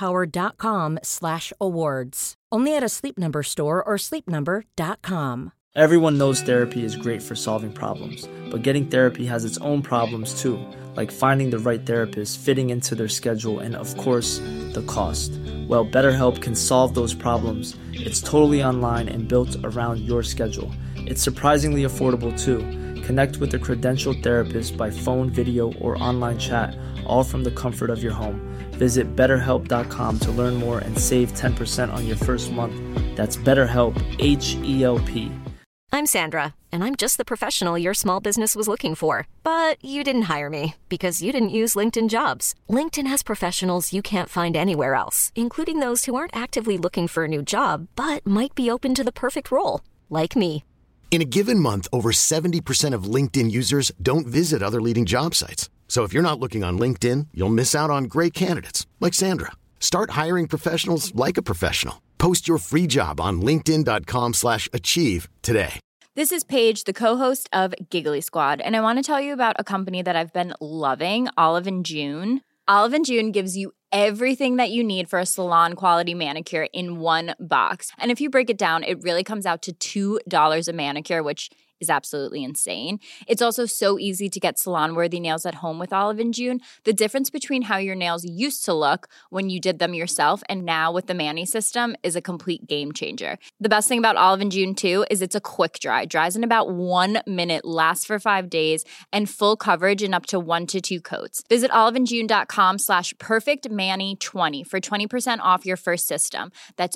jdpower.com/awards. Only at a Sleep Number store or sleepnumber.com. Everyone knows therapy is great for solving problems, but getting therapy has its own problems too, like finding the right therapist, fitting into their schedule, and of course, the cost. Well, BetterHelp can solve those problems. It's totally online and built around your schedule. It's surprisingly affordable too. Connect with a credentialed therapist by phone, video, or online chat, all from the comfort of your home. Visit BetterHelp.com to learn more and save 10% on your first month. That's BetterHelp, H-E-L-P. I'm Sandra, and I'm just the professional your small business was looking for. But you didn't hire me because you didn't use LinkedIn Jobs. LinkedIn has professionals you can't find anywhere else, including those who aren't actively looking for a new job, but might be open to the perfect role, like me. In a given month, over 70% of LinkedIn users don't visit other leading job sites. So if you're not looking on LinkedIn, you'll miss out on great candidates like Sandra. Start hiring professionals like a professional. Post your free job on linkedin.com/achieve today. This is Paige, the co-host of Giggly Squad, and I want to tell you about a company that I've been loving, Olive & June. Olive & June gives you everything that you need for a salon-quality manicure in one box. And if you break it down, it really comes out to $2 a manicure, which is absolutely insane. It's also so easy to get salon-worthy nails at home with Olive & June. The difference between how your nails used to look when you did them yourself and now with the Mani system is a complete game changer. The best thing about Olive & June, too, is it's a quick dry. Dries in about 1 minute, lasts for 5 days, and full coverage in up to 1 to 2 coats. Visit oliveandjune.com/perfectmani20 for 20% off your first system. That's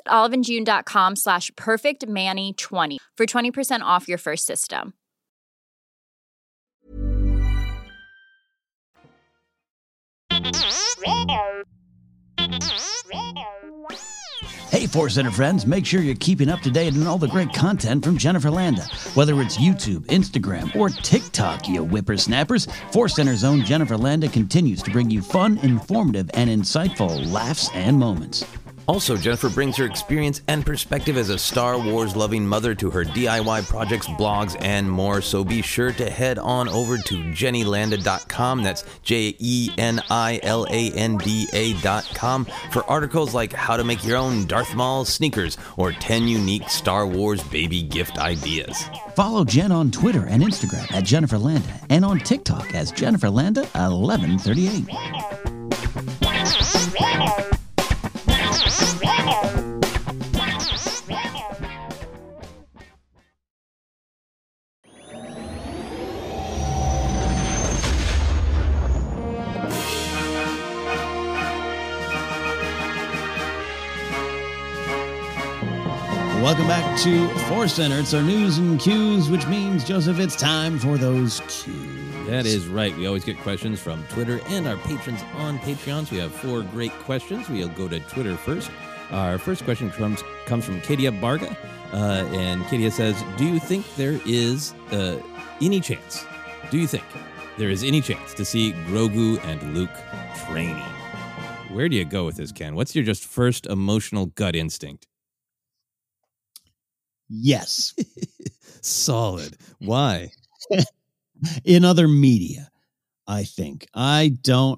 oliveandjune.com/perfectmani20 for 20% off your first system. Hey, Force Center friends, make sure you're keeping up to date on all the great content from Jennifer Landa. Whether it's YouTube, Instagram, or TikTok, you whippersnappers, Force Center's own Jennifer Landa continues to bring you fun, informative, and insightful laughs and moments. Also, Jennifer brings her experience and perspective as a Star Wars-loving mother to her DIY projects, blogs, and more. So be sure to head on over to JennyLanda.com. That's JennyLanda.com for articles like how to make your own Darth Maul sneakers or 10 unique Star Wars baby gift ideas. Follow Jen on Twitter and Instagram at Jennifer Landa and on TikTok as Jennifer Landa 1138. Welcome back to Force Center. It's our news and cues, which means, Joseph, it's time for those cues. That is right. We always get questions from Twitter and our patrons on Patreon. So we have 4 great questions. We'll go to Twitter first. Our first question comes from Katia Barga. And Katia says, do you think there is any chance to see Grogu and Luke training? Where do you go with this, Ken? What's your just first emotional gut instinct? Yes. Solid. Why? In other media, I think. I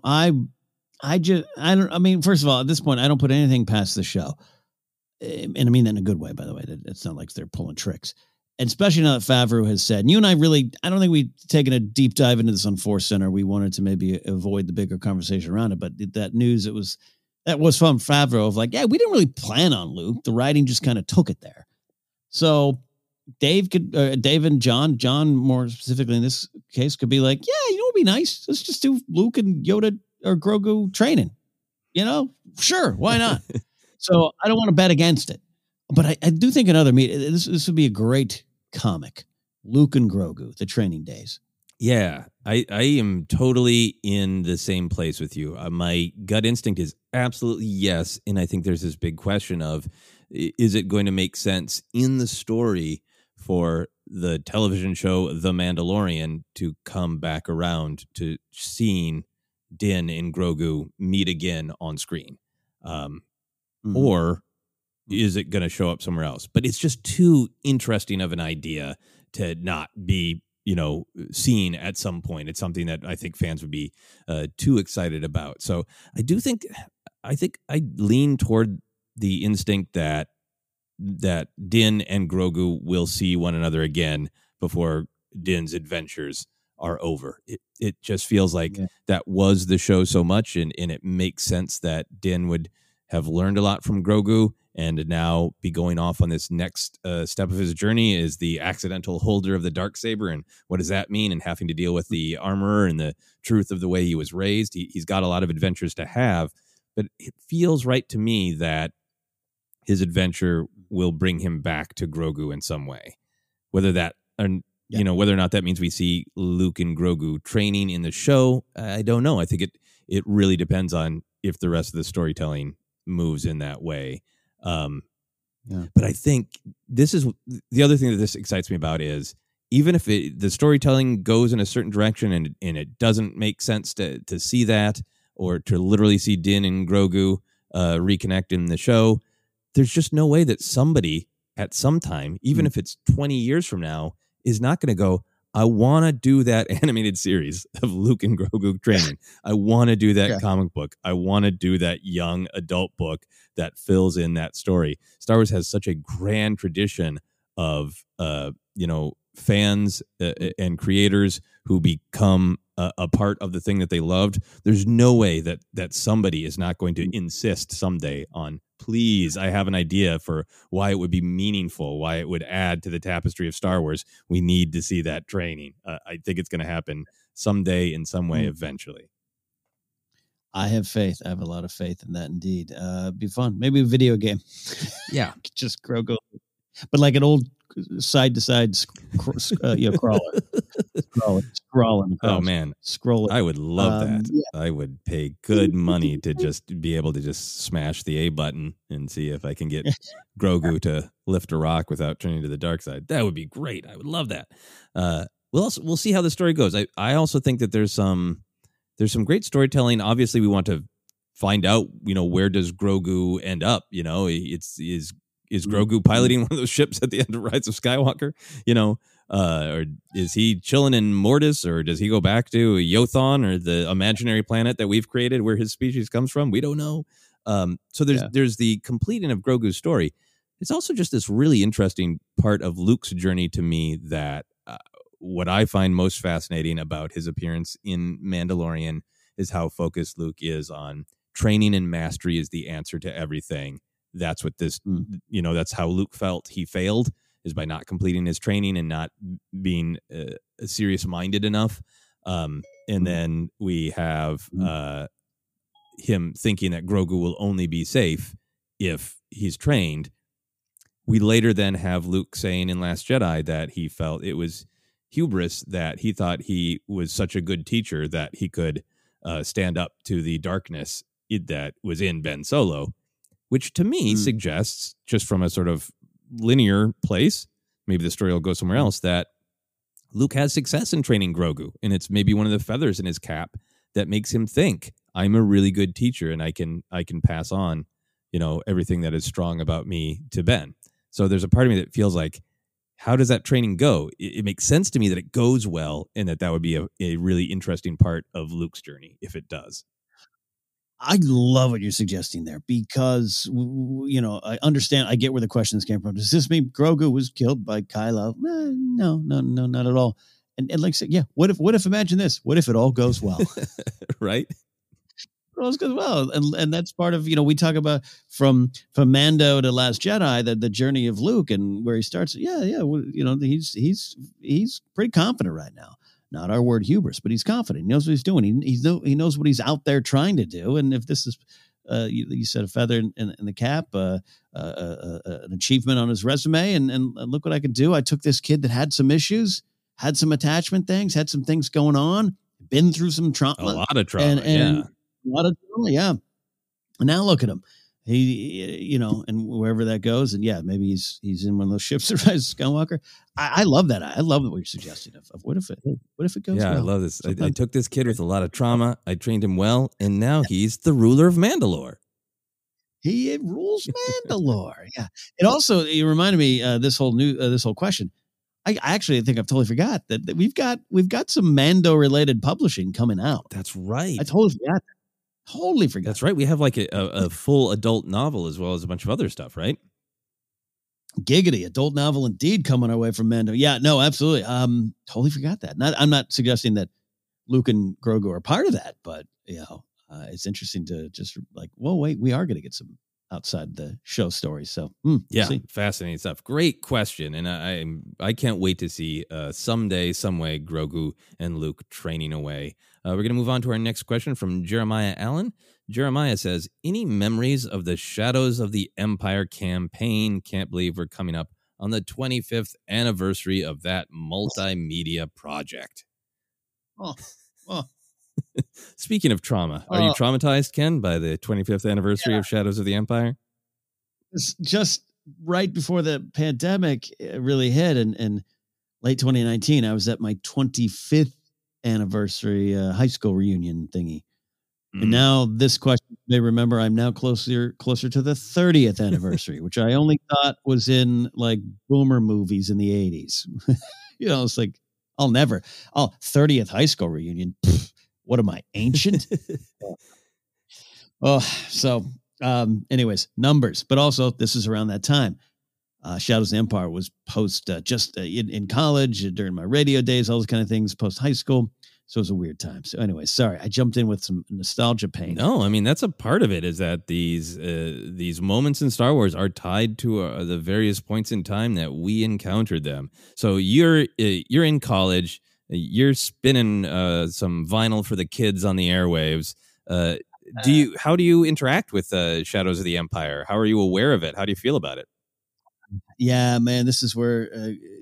mean, first of all, at this point, I don't put anything past the show. And I mean that in a good way, by the way. It's not like they're pulling tricks. And especially now that Favreau has said, and you and I don't think we've taken a deep dive into this on Force Center. We wanted to maybe avoid the bigger conversation around it, but that news, that was from Favreau of like, yeah, we didn't really plan on Luke. The writing just kind of took it there. So Dave and John more specifically in this case could be like, yeah, it'd be nice. Let's just do Luke and Yoda or Grogu training, sure. Why not? So I don't want to bet against it, but I do think another this would be a great comic, Luke and Grogu, the training days. Yeah, I am totally in the same place with you. My gut instinct is absolutely yes. And I think there's this big question of, is it going to make sense in the story for the television show The Mandalorian to come back around to seeing Din and Grogu meet again on screen? Or is it going to show up somewhere else? But it's just too interesting of an idea to not be, seen at some point. It's something that I think fans would be too excited about. So I think I lean toward the instinct that Din and Grogu will see one another again before Din's adventures are over. It just feels like that was the show so much, and it makes sense that Din would have learned a lot from Grogu and now be going off on this next step of his journey is the accidental holder of the Darksaber. And what does that mean? And having to deal with the armor and the truth of the way he was raised. He's got a lot of adventures to have, but it feels right to me that his adventure will bring him back to Grogu in some way. Whether that, whether or not that means we see Luke and Grogu training in the show, I don't know. I think it really depends on if the rest of the storytelling moves in that way. But I think this is the other thing that this excites me about is even if the storytelling goes in a certain direction and it doesn't make sense to see that or to literally see Din and Grogu reconnect in the show, there's just no way that somebody at some time, even if it's 20 years from now, is not going to go, I want to do that animated series of Luke and Grogu training. I want to do that comic book. I want to do that young adult book that fills in that story. Star Wars has such a grand tradition of, fans and creators who become a part of the thing that they loved. There's no way that somebody is not going to insist someday on, please, I have an idea for why it would be meaningful, why it would add to the tapestry of Star Wars. We need to see that training. I think it's going to happen someday in some way eventually. I have faith. I have a lot of faith in that indeed. Be fun. Maybe a video game. Yeah. Just Grogu. But like an old side-to-side crawler. Scrolling. Oh, man. Scrolling. I would love that. Yeah. I would pay good money to just be able to just smash the A button and see if I can get Grogu to lift a rock without turning to the dark side. That would be great. I would love that. We'll see how the story goes. I also think that there's some great storytelling. Obviously, we want to find out, where does Grogu end up? Is Grogu piloting one of those ships at the end of Rise of Skywalker? Or is he chilling in Mortis, or does he go back to Yothon or the imaginary planet that we've created where his species comes from? We don't know. So there's the completing of Grogu's story. It's also just this really interesting part of Luke's journey to me that what I find most fascinating about his appearance in Mandalorian is how focused Luke is on training and mastery is the answer to everything. That's what this, that's how Luke felt he failed, is by not completing his training and not being serious-minded enough. And then we have him thinking that Grogu will only be safe if he's trained. We later then have Luke saying in Last Jedi that he felt it was hubris, that he thought he was such a good teacher that he could stand up to the darkness that was in Ben Solo, which to me suggests, just from a sort of linear place, maybe the story will go somewhere else, that Luke has success in training Grogu, and it's maybe one of the feathers in his cap that makes him think, I'm a really good teacher and I can pass on, everything that is strong about me to Ben. So there's a part of me that feels like, how does that training go? It makes sense to me that it goes well, and that would be a really interesting part of Luke's journey if it does. I love what you're suggesting there because, I understand. I get where the questions came from. Does this mean Grogu was killed by Kylo? No, not at all. And like I said, yeah, what if, imagine this, what if it all goes well? Right? It all goes well. And that's part of, we talk about from Mando to Last Jedi, the journey of Luke and where he starts. Yeah. He's pretty confident right now. Not our word hubris, but he's confident. He knows what he's doing. He knows what he's out there trying to do. And if this is, you said, a feather in the cap, an achievement on his resume, and look what I can do. I took this kid that had some issues, had some attachment things, had some things going on, been through some trauma. A lot of trauma, yeah. A lot of trauma, yeah. And now look at him. He, and wherever that goes, and yeah, maybe he's in one of those ships that Rise of Skywalker. I love that. I love what you're suggesting of what if it goes well? I love this. I took this kid with a lot of trauma. I trained him well, and now he's the ruler of Mandalore. He rules Mandalore. Yeah. It reminded me this whole question. I actually think I've totally forgot that we've got some Mando related publishing coming out. That's right. I totally forgot. Totally forgot. That's right. We have like a full adult novel as well as a bunch of other stuff, right? Giggity, adult novel indeed coming our way from Mando. Yeah, no, absolutely. Totally forgot that. I'm not suggesting that Luke and Grogu are part of that, but it's interesting to just like, whoa, wait, we are going to get some outside the show stories. So fascinating stuff. Great question, and I can't wait to see someday, some way, Grogu and Luke training away. We're going to move on to our next question from Jeremiah Allen. Jeremiah says, any memories of the Shadows of the Empire campaign? Can't believe we're coming up on the 25th anniversary of that multimedia project. Oh. Speaking of trauma, are you traumatized, Ken, by the 25th anniversary of Shadows of the Empire? It's just right before the pandemic really hit, and late 2019, I was at my 25th anniversary high school reunion thingy. And now this question, you may remember, I'm now closer to the 30th anniversary, which I only thought was in like boomer movies in the 80s. It's like, 30th high school reunion. Pfft, what am I, ancient? Anyways, numbers, but also this is around that time. Shadows of the Empire was post just in college, during my radio days, all those kind of things, post high school. So it was a weird time. So anyway, sorry, I jumped in with some nostalgia pain. No, I mean, that's a part of it, is that these moments in Star Wars are tied to the various points in time that we encountered them. So you're in college, you're spinning some vinyl for the kids on the airwaves. How do you interact with Shadows of the Empire? How are you aware of it? How do you feel about it? Yeah, man, this is where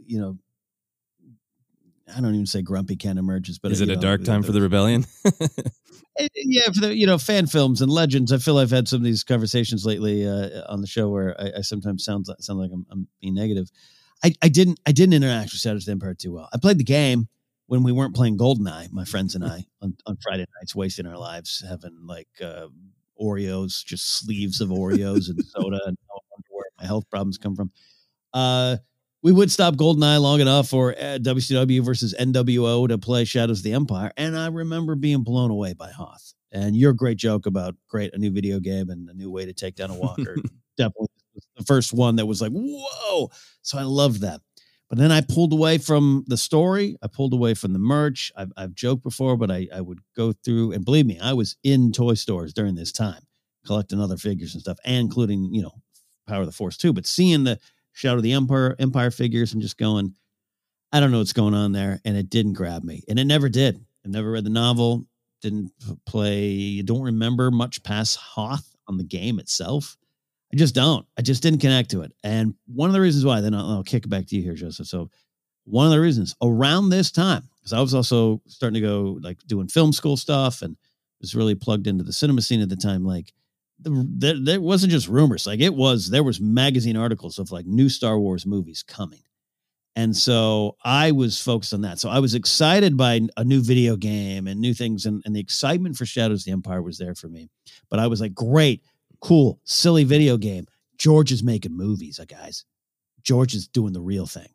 I don't even say grumpy Ken emerges, but is it a dark time for the rebellion? Yeah, for the fan films and legends. I feel I've had some of these conversations lately on the show where I sometimes sound like I'm being negative. I didn't interact with Shadows of the Empire too well. I played the game when we weren't playing GoldenEye, my friends and I, on Friday nights, wasting our lives having like Oreos, just sleeves of Oreos and soda, and I wonder where my health problems come from. We would stop GoldenEye long enough for WCW versus NWO to play Shadows of the Empire, and I remember being blown away by Hoth. And your great joke about a new video game and a new way to take down a walker, definitely the first one that was like, whoa! So I loved that. But then I pulled away from the story. I pulled away from the merch. I've joked before, but I would go through, and believe me, I was in toy stores during this time, collecting other figures and stuff, and including, Power of the Force 2. But seeing the Shadow of the Empire figures and just going, I don't know what's going on there. And it didn't grab me. And it never did. I never read the novel, didn't play, don't remember much past Hoth on the game itself. I just didn't connect to it. And one of the reasons why, then I'll kick it back to you here, Joseph. So one of the reasons around this time, because I was also starting to go like doing film school stuff and was really plugged into the cinema scene at the time. Like there wasn't just rumors. Like there was magazine articles of like new Star Wars movies coming. And so I was focused on that. So I was excited by a new video game and new things. And the excitement for Shadows of the Empire was there for me. But I was like, great, cool, silly video game. George is making movies, guys. George is doing the real thing.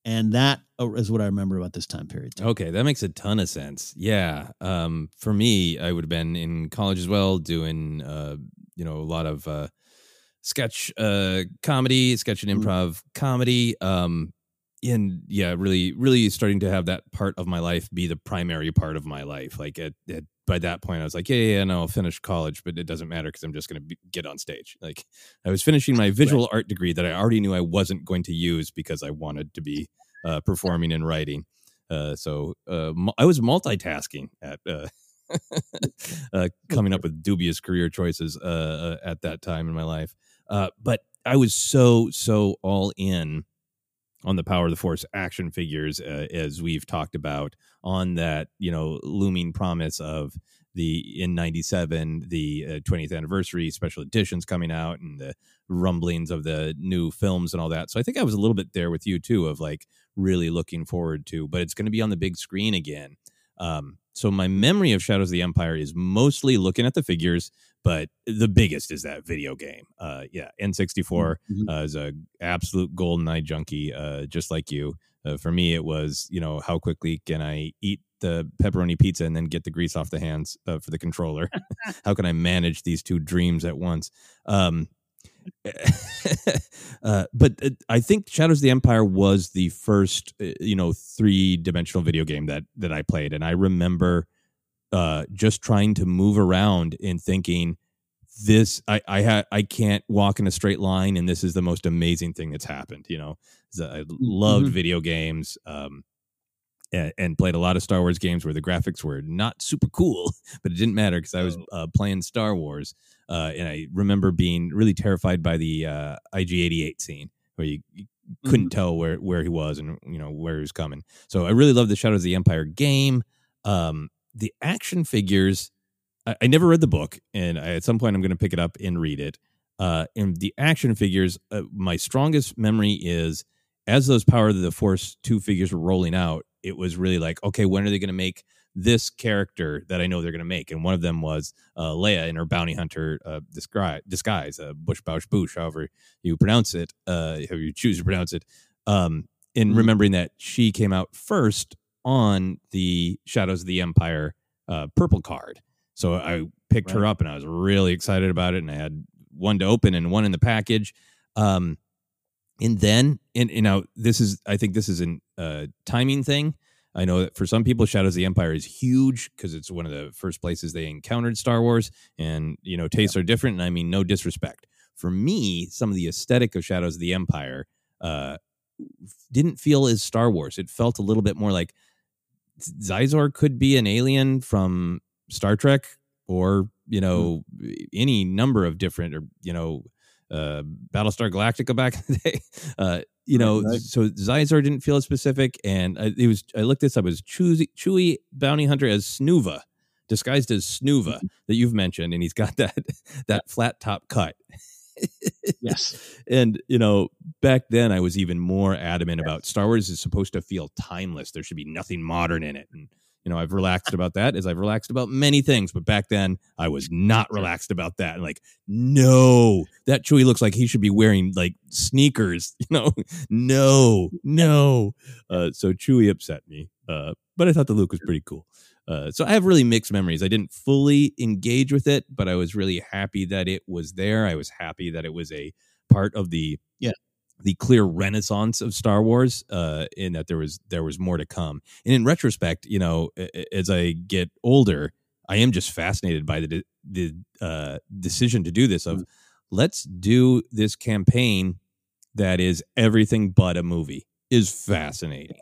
And that is what I remember about this time period, too. Okay, that makes a ton of sense. Yeah. For me, I would have been in college as well, doing, a lot of sketch comedy, sketch and improv comedy. And yeah, really, really starting to have that part of my life be the primary part of my life. Like by that point, I was like, yeah, no, I'll finish college, but it doesn't matter because I'm just going to get on stage. Like I was finishing my visual art degree that I already knew I wasn't going to use because I wanted to be performing and writing. So I was multitasking at coming up with dubious career choices at that time in my life. But I was so all in on the Power of the Force action figures, as we've talked about, on that, looming promise of in 97, the 20th anniversary special editions coming out and the rumblings of the new films and all that. So I think I was a little bit there with you too, of like really looking forward to, but it's going to be on the big screen again. So my memory of Shadows of the Empire is mostly looking at the figures, but the biggest is that video game. N64 is a absolute GoldenEye junkie, just like you. For me, it was, how quickly can I eat the pepperoni pizza and then get the grease off the hands for the controller? How can I manage these two dreams at once? But I think Shadows of the Empire was the first, 3-dimensional video game that I played. And I remember just trying to move around and thinking, I can't walk in a straight line, and this is the most amazing thing that's happened. I loved video games, and played a lot of Star Wars games where the graphics were not super cool, but it didn't matter because I was playing Star Wars. And I remember being really terrified by the IG-88 scene where you couldn't tell where he was and where he was coming. So I really loved the Shadows of the Empire game. The action figures, I never read the book, and at some point I'm going to pick it up and read it. And the action figures, my strongest memory is as those Power of the Force 2 figures were rolling out, it was really like, okay, when are they going to make this character that I know they're going to make? And one of them was Leia in her bounty hunter disguise, Bush Bouch Boosh, however you pronounce it, however you choose to pronounce it. In remembering that she came out first on the Shadows of the Empire purple card. So I picked her up and I was really excited about it. And I had one to open and one in the package. And then, I think this is a timing thing. I know that for some people, Shadows of the Empire is huge because it's one of the first places they encountered Star Wars, and tastes are different. And I mean, no disrespect. For me, some of the aesthetic of Shadows of the Empire didn't feel as Star Wars. It felt a little bit more like Xizor could be an alien from Star Trek, or any number of different, or Battlestar Galactica back in the day. So Xizor didn't feel as specific, and I looked this up as Chewie bounty hunter as Snuva, disguised as Snuva that you've mentioned, and he's got that flat top cut. Yes. And back then I was even more adamant about Star Wars is supposed to feel timeless. There should be nothing modern in it. And I've relaxed about that, as I've relaxed about many things, but back then I was not relaxed about that. And like, no, that Chewie looks like he should be wearing like sneakers, no. So Chewie upset me. But I thought the look was pretty cool. So I have really mixed memories. I didn't fully engage with it, but I was really happy that it was there. I was happy that it was a part of the clear renaissance of Star Wars, in that there was more to come. And in retrospect, as I get older, I am just fascinated by the decision to do this. Of let's do this campaign that is everything but a movie is fascinating.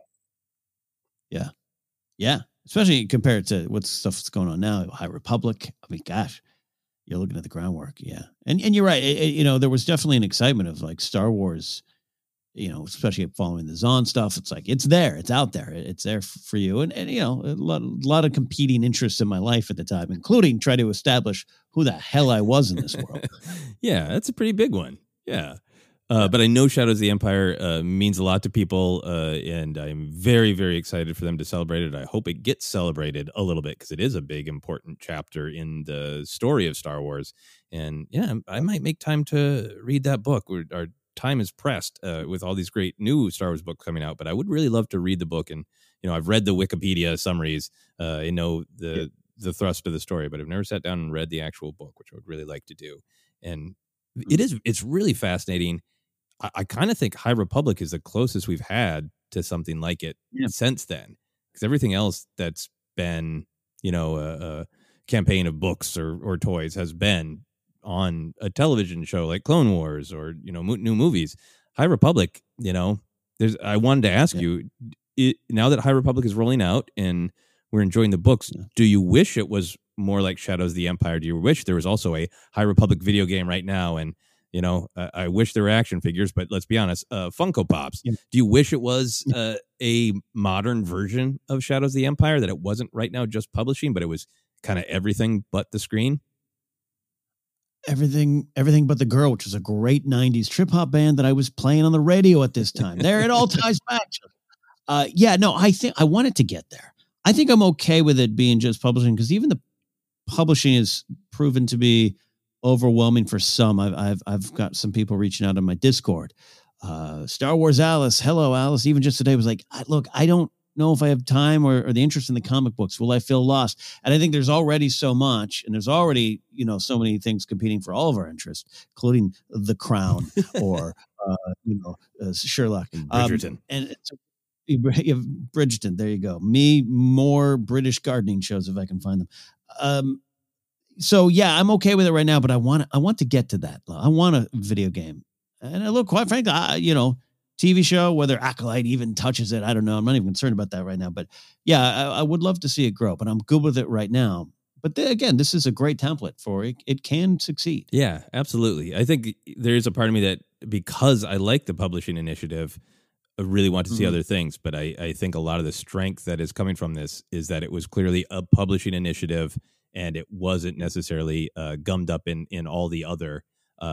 Yeah. Especially compared to what stuff that's going on now, High Republic. I mean, gosh, you're looking at the groundwork. Yeah. And you're right. There was definitely an excitement of like Star Wars, especially following the Zahn stuff. It's like, it's there, it's out there. It's there for you. And a lot of competing interests in my life at the time, including trying to establish who the hell I was in this world. Yeah. That's a pretty big one. Yeah. But I know Shadows of the Empire means a lot to people, and I'm very, very excited for them to celebrate it. I hope it gets celebrated a little bit because it is a big, important chapter in the story of Star Wars. And yeah, I might make time to read that book. Our time is pressed with all these great new Star Wars books coming out, but I would really love to read the book. And, I've read the Wikipedia summaries. I know the thrust of the story, but I've never sat down and read the actual book, which I would really like to do. And it's really fascinating. I kind of think High Republic is the closest we've had to something like it since then, because everything else that's been, a campaign of books or toys has been on a television show like Clone Wars or, new movies. High Republic, I wanted to ask you, now that High Republic is rolling out and we're enjoying the books, do you wish it was more like Shadows of the Empire? Do you wish there was also a High Republic video game right now? And, I wish there were action figures, but let's be honest, Funko Pops. Yeah. Do you wish it was a modern version of Shadows of the Empire, that it wasn't right now just publishing, but it was kind of everything but the screen? Everything but the Girl, which was a great 90s trip hop band that I was playing on the radio at this time. There, it all ties back. I think I want it to get there. I think I'm okay with it being just publishing, because even the publishing is proven to be overwhelming for some. I've got some people reaching out on my Discord. Star Wars Alice, hello Alice. Even just today was like, look, I don't know if I have time or the interest in the comic books. Will I feel lost? And I think there's already so much, and there's already, so many things competing for all of our interests, including The Crown or, Sherlock. Bridgerton. And you have Bridgerton. There you go. More British gardening shows if I can find them. So yeah, I'm okay with it right now, but I want to get to that. I want a video game. And look, quite frankly, TV show, whether Acolyte even touches it, I don't know. I'm not even concerned about that right now. But yeah, I would love to see it grow, but I'm good with it right now. But again, this is a great template for it. It can succeed. Yeah, absolutely. I think there's a part of me that, because I like the publishing initiative, I really want to see other things. But I think a lot of the strength that is coming from this is that it was clearly a publishing initiative, and it wasn't necessarily gummed up in all the other,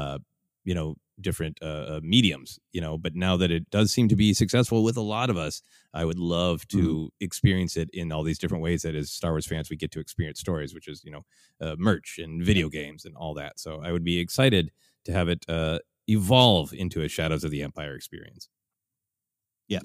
different mediums, but now that it does seem to be successful with a lot of us, I would love to experience it in all these different ways that as Star Wars fans, we get to experience stories, which is, merch and video games and all that. So I would be excited to have it evolve into a Shadows of the Empire experience. Yeah.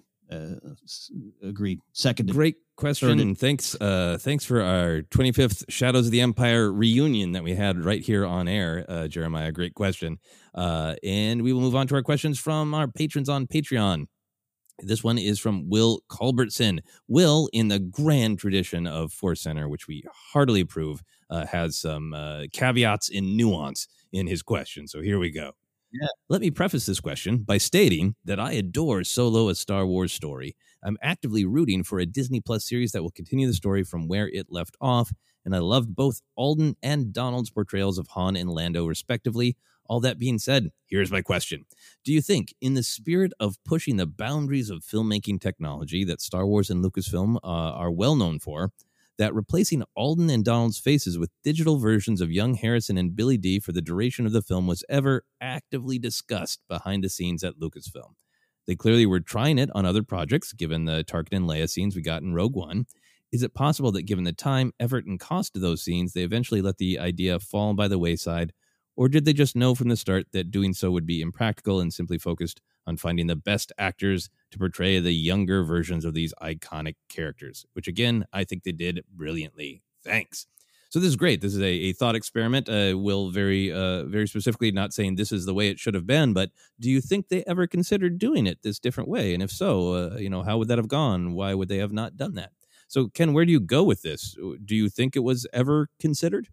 Agreed. Second. Great question. And thanks for our 25th Shadows of the Empire reunion that we had right here on air, Jeremiah. Great question. And we will move on to our questions from our patrons on Patreon. This one is from Will Culbertson. Will, in the grand tradition of Force Center, which we heartily approve, has some caveats and nuance in his question. So here we go. Yeah. Let me preface this question by stating that I adore Solo: A Star Wars Story. I'm actively rooting for a Disney Plus series that will continue the story from where it left off, and I loved both Alden and Donald's portrayals of Han and Lando, respectively. All that being said, here's my question. Do you think, in the spirit of pushing the boundaries of filmmaking technology that Star Wars and Lucasfilm are well known for, that replacing Alden and Donald's faces with digital versions of young Harrison and Billy Dee for the duration of the film was ever actively discussed behind the scenes at Lucasfilm? They clearly were trying it on other projects, given the Tarkin and Leia scenes we got in Rogue One. Is it possible that given the time, effort, and cost of those scenes, they eventually let the idea fall by the wayside? Or did they just know from the start that doing so would be impractical and simply focused on finding the best actors to portray the younger versions of these iconic characters? Which, again, I think they did brilliantly. Thanks. So this is great. This is a thought experiment. Will very specifically not saying this is the way it should have been, but do you think they ever considered doing it this different way? And if so, how would that have gone? Why would they have not done that? So, Ken, where do you go with this? Do you think it was ever considered?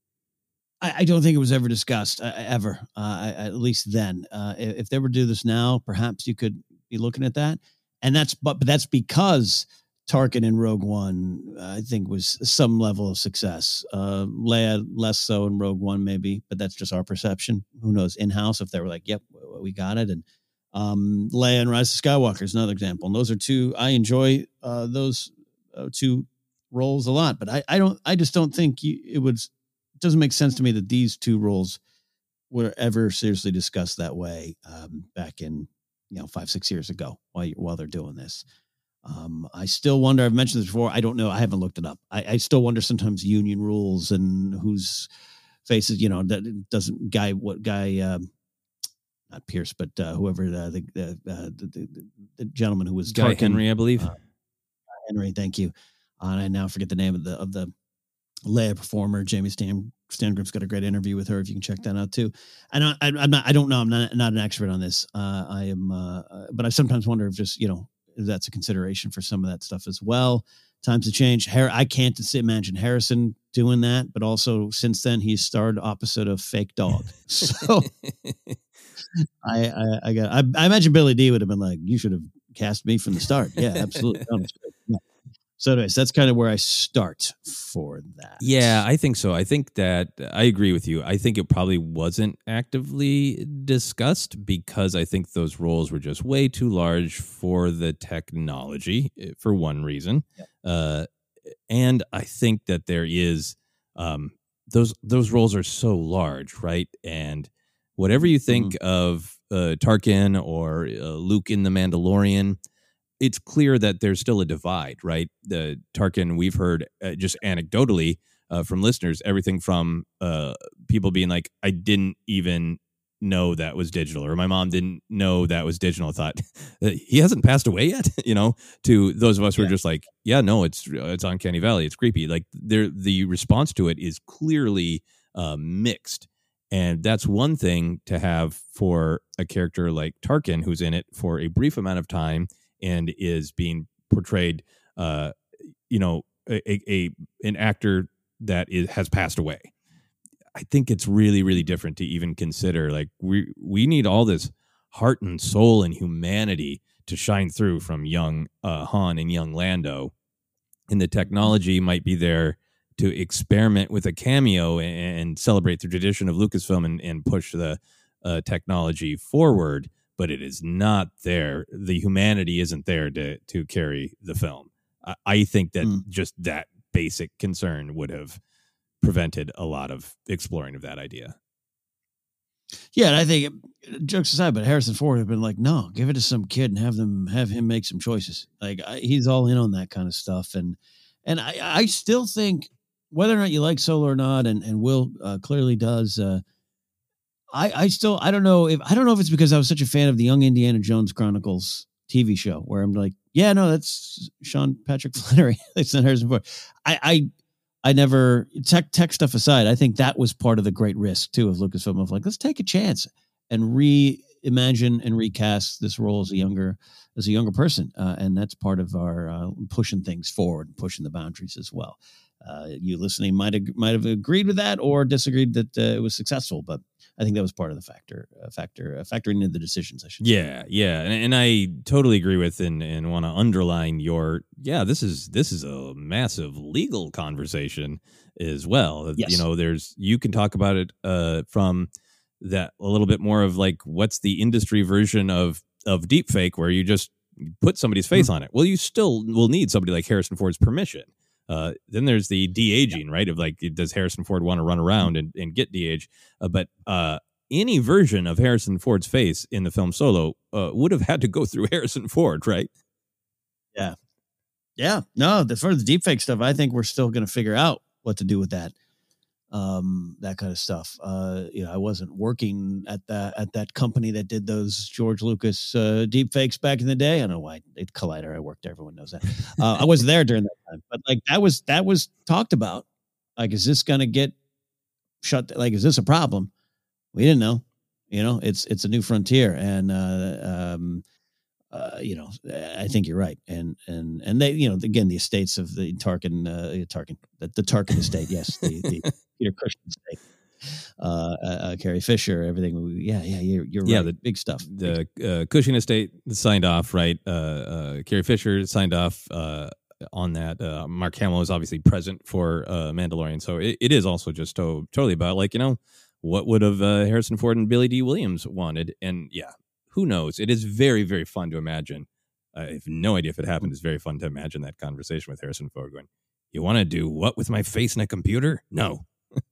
I don't think it was ever discussed, ever, at least then. If they were to do this now, perhaps you could be looking at that. And that's because Tarkin in Rogue One, I think, was some level of success. Leia less so in Rogue One, maybe, but that's just our perception. Who knows? In-house, if they were like, yep, we got it. And Leia and Rise of Skywalker is another example. And those are two, I enjoy those two roles a lot, but I just don't think it doesn't make sense to me that these two roles were ever seriously discussed that way back in 5-6 years ago while they're doing this. I still wonder, I've mentioned this before, I don't know, I haven't looked it up. I still wonder sometimes union rules and whose faces, that doesn't what guy not Pierce, but whoever the gentleman who was Guy Tarkin, Henry, I believe. Henry, thank you. And I now forget the name of the Leia performer. Jamie Stangroup's got a great interview with her. If you can check that out too. I don't know. I'm not an expert on this. I am, but I sometimes wonder if just, if that's a consideration for some of that stuff as well. Times have changed. I can't imagine Harrison doing that, but also since then he's starred opposite of Fake Dog. So I imagine Billy D would have been like, you should have cast me from the start. Yeah, absolutely. Yeah. So anyways, that's kind of where I start for that. Yeah, I think so. I think that I agree with you. I think it probably wasn't actively discussed because I think those roles were just way too large for the technology, for one reason. Yeah. And I think that there is those roles are so large, right? And whatever you think of Tarkin or Luke in The Mandalorian, it's clear that there's still a divide, right? The Tarkin, we've heard just anecdotally from listeners, everything from people being like, I didn't even know that was digital, or my mom didn't know that was digital. I thought he hasn't passed away yet, to those of us who are just like, yeah, no, it's Uncanny Valley. It's creepy. Like the response to it is clearly mixed. And that's one thing to have for a character like Tarkin, who's in it for a brief amount of time and is being portrayed, an actor that has passed away. I think it's really, really different to even consider. Like we need all this heart and soul and humanity to shine through from young Han and young Lando, and the technology might be there to experiment with a cameo and celebrate the tradition of Lucasfilm and push the technology forward. But it is not there. The humanity isn't there to carry the film. I think that just that basic concern would have prevented a lot of exploring of that idea. Yeah, and I think, jokes aside, but Harrison Ford have been like, no, give it to some kid and have him make some choices. Like he's all in on that kind of stuff, and I still think whether or not you like Solo or not, and Will clearly does. I don't know if it's because I was such a fan of the Young Indiana Jones Chronicles TV show where I'm like, yeah, no, that's Sean Patrick Flannery. It's not Harrison Ford. I never tech stuff aside. I think that was part of the great risk too of Lucasfilm of like, let's take a chance and reimagine and recast this role as a younger person. And that's part of our pushing things forward, pushing the boundaries as well. You listening might have agreed with that or disagreed that it was successful, but I think that was part of the factoring into the decisions. I should say. Yeah, and I totally agree with and want to underline this is a massive legal conversation as well. Yes. You can talk about it from that a little bit more of like what's the industry version of deepfake where you just put somebody's face on it. Well, you still will need somebody like Harrison Ford's permission. Then there's the de-aging, right? Of like, does Harrison Ford want to run around and get de-age? But any version of Harrison Ford's face in the film Solo would have had to go through Harrison Ford, right? Yeah. Yeah. No, for the deepfake stuff, I think we're still going to figure out what to do with that. That kind of stuff. I wasn't working at that company that did those George Lucas deep fakes back in the day. I don't know why. Collider, I worked there. Everyone knows that. I wasn't there during that time, but like that was talked about. Like, is this going to get shut? Like, is this a problem? We didn't know. It's a new frontier, and I think you're right. And they, again, the estates of the Tarkin, the Tarkin estate. Yes. The Peter Cushing estate, Carrie Fisher, everything. Yeah. You're right. The big stuff. The Cushing estate signed off, right? Carrie Fisher signed off, on that. Mark Hamill is obviously present for Mandalorian. So it is also just totally about like, what would have Harrison Ford and Billy D. Williams wanted? And yeah, who knows? It is very, very fun to imagine. I have no idea if it happened. It's very fun to imagine that conversation with Harrison Ford going, you want to do what with my face in a computer? No.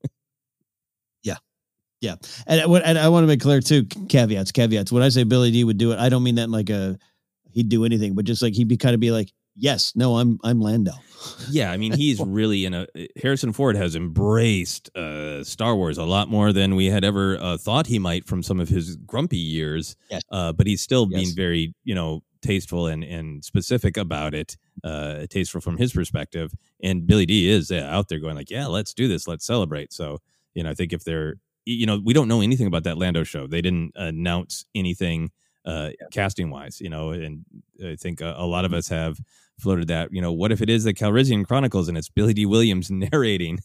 Yeah. And I want to make clear too, caveats. When I say Billy D would do it, I don't mean that in like he'd do anything, but just like he'd be like, Yes. No, I'm Lando. Yeah, I mean, he's really Harrison Ford has embraced Star Wars a lot more than we had ever thought he might from some of his grumpy years. Yes. But he's still being very, tasteful and specific about it, tasteful from his perspective. And Billy D is out there going like, yeah, let's do this. Let's celebrate. So, I think if they're, we don't know anything about that Lando show. They didn't announce anything casting wise, and I think a lot of us have floated that, what if it is the Calrissian Chronicles and it's Billy D. Williams narrating,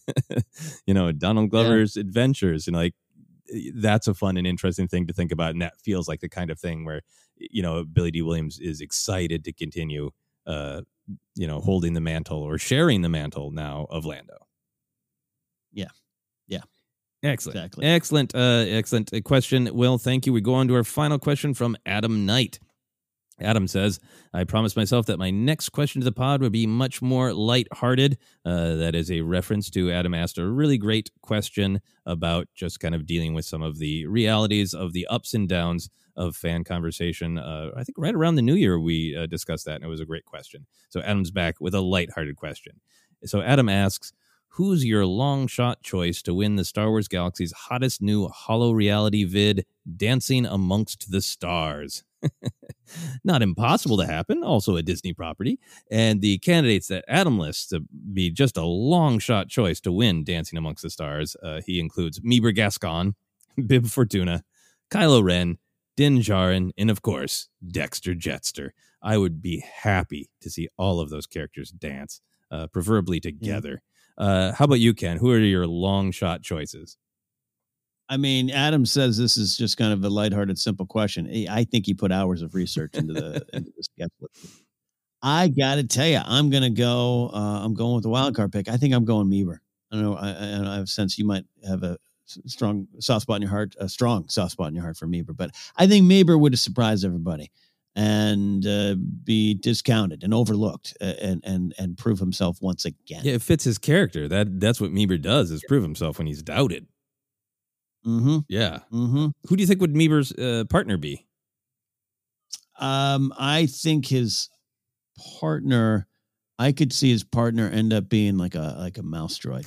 Donald Glover's adventures, and like, that's a fun and interesting thing to think about. And that feels like the kind of thing where, Billy D. Williams is excited to continue, holding the mantle or sharing the mantle now of Lando. Yeah. Yeah. Excellent. Exactly. Excellent question. Will, thank you. We go on to our final question from Adam Knight. Adam says, I promised myself that my next question to the pod would be much more lighthearted. That is a reference to Adam asked a really great question about just kind of dealing with some of the realities of the ups and downs of fan conversation. I think right around the new year, we discussed that, and it was a great question. So Adam's back with a lighthearted question. So Adam asks, who's your long shot choice to win the Star Wars Galaxy's hottest new holo reality vid, Dancing Amongst the Stars? Not impossible to happen, also a Disney property. And the candidates that Adam lists to be just a long shot choice to win Dancing Amongst the Stars, he includes Meeber Gascon, Bib Fortuna, Kylo Ren, Din Djarin, and of course, Dexter Jetster. I would be happy to see all of those characters dance, preferably together. How about you, Ken? Who are your long shot choices? I mean, Adam says this is just kind of a lighthearted, simple question. I think he put hours of research into this sketchbook. I got to tell you, I'm going to go. I'm going with the wild card pick. I think I'm going Meeber. I don't know. I have a sense you might have a strong soft spot in your heart, for Meeber. But I think Meeber would have surprised everybody and be discounted and overlooked and prove himself once again. Yeah, it fits his character. That's what Meeber does, is prove himself when he's doubted. Mm-hmm. Yeah. Mm-hmm. Who do you think would Meeber's partner be? I think his partner, I could see his partner end up being like a mouse droid.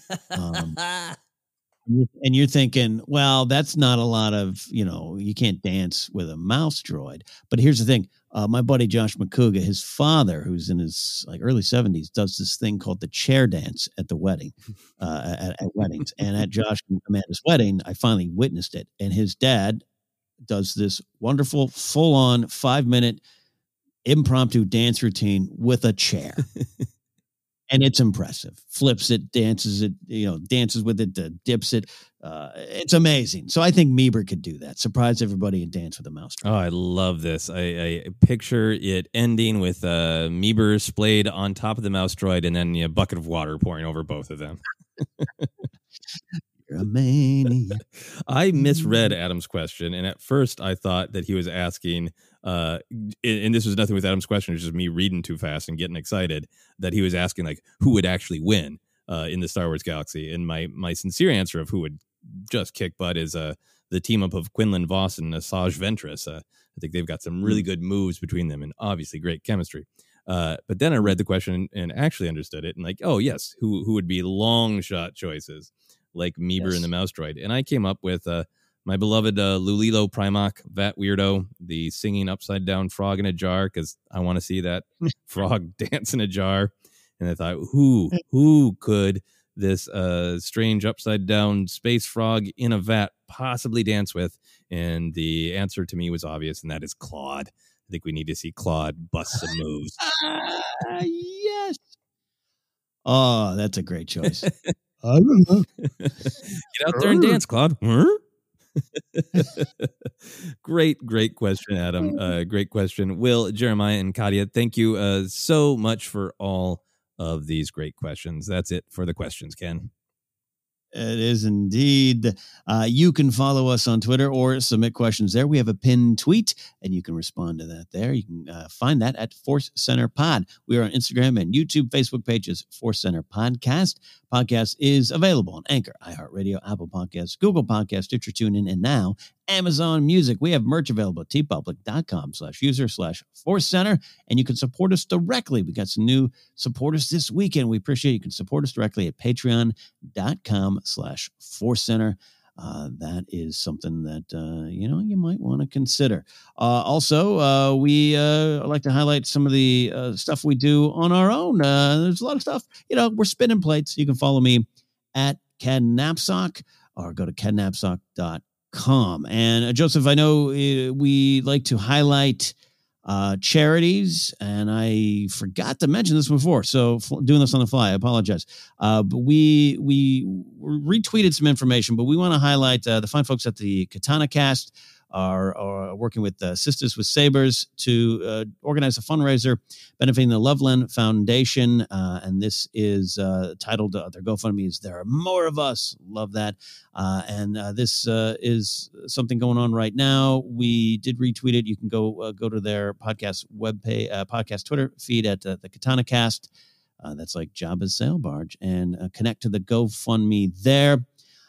And you're thinking, well, that's not a lot of, you can't dance with a mouse droid. But here's the thing. My buddy Josh McCouga, his father, who's in his early 70s, does this thing called the chair dance at the wedding, at weddings. And at Josh and Amanda's wedding, I finally witnessed it. And his dad does this wonderful, full-on 5-minute impromptu dance routine with a chair. And it's impressive. Flips it, dances it, dances with it, dips it. It's amazing. So I think Meeber could do that. Surprise everybody and dance with a mouse droid. Oh, I love this. I picture it ending with Meeber splayed on top of the mouse droid and then a bucket of water pouring over both of them. You're a maniac. I misread Adam's question, and at first I thought that he was asking, and this was nothing with Adam's question, it was just me reading too fast and getting excited, that he was asking like who would actually win in the Star Wars Galaxy. And my sincere answer of who would just kick butt is the team up of Quinlan Vos and Asajj Ventress. I think they've got some really good moves between them and obviously great chemistry. But then I read the question and actually understood it, and like, oh yes, who would be long shot choices like Meeber and the mouse droid. And I came up with my beloved Lulilo Primac, that weirdo, the singing upside down frog in a jar, because I want to see that frog dance in a jar. And I thought, who could this strange upside down space frog in a vat possibly dance with? And the answer to me was obvious, and that is Claude. I think we need to see Claude bust some moves. Yes. Oh, that's a great choice. I don't know. Get out there and dance, Claude. Great question, Adam. Great question. Will, Jeremiah, and Katia, thank you so much for all of these great questions. That's it for the questions, Ken. It is indeed. You can follow us on Twitter or submit questions there. We have a pinned tweet, and you can respond to that there. You can find that at Force Center Pod. We are on Instagram and YouTube, Facebook pages, Force Center Podcast. Podcast is available on Anchor, iHeartRadio, Apple Podcasts, Google Podcasts, Stitcher, TuneIn, and now Amazon Music. We have merch available at tpublic.com/user/ForceCenter, and you can support us directly. We got some new supporters this weekend. We appreciate you can support us directly at patreon.com/ForceCenter. That is something that, you might want to consider. Also, we like to highlight some of the stuff we do on our own. There's a lot of stuff, we're spinning plates. You can follow me at Ken Napzok or go to kennapzok.com. And Joseph, I know we like to highlight charities, and I forgot to mention this before, so doing this on the fly, I apologize. But we retweeted some information, but we want to highlight the fine folks at the Katana Cast are working with Sisters with Sabers to organize a fundraiser benefiting the Loveland Foundation, and this is titled, their GoFundMe is There Are More of Us. Love that. And this is something going on right now. We did retweet it. You can go to their podcast webpage, podcast Twitter feed at the Katana Cast. That's like Jabba's sail barge, and connect to the GoFundMe there.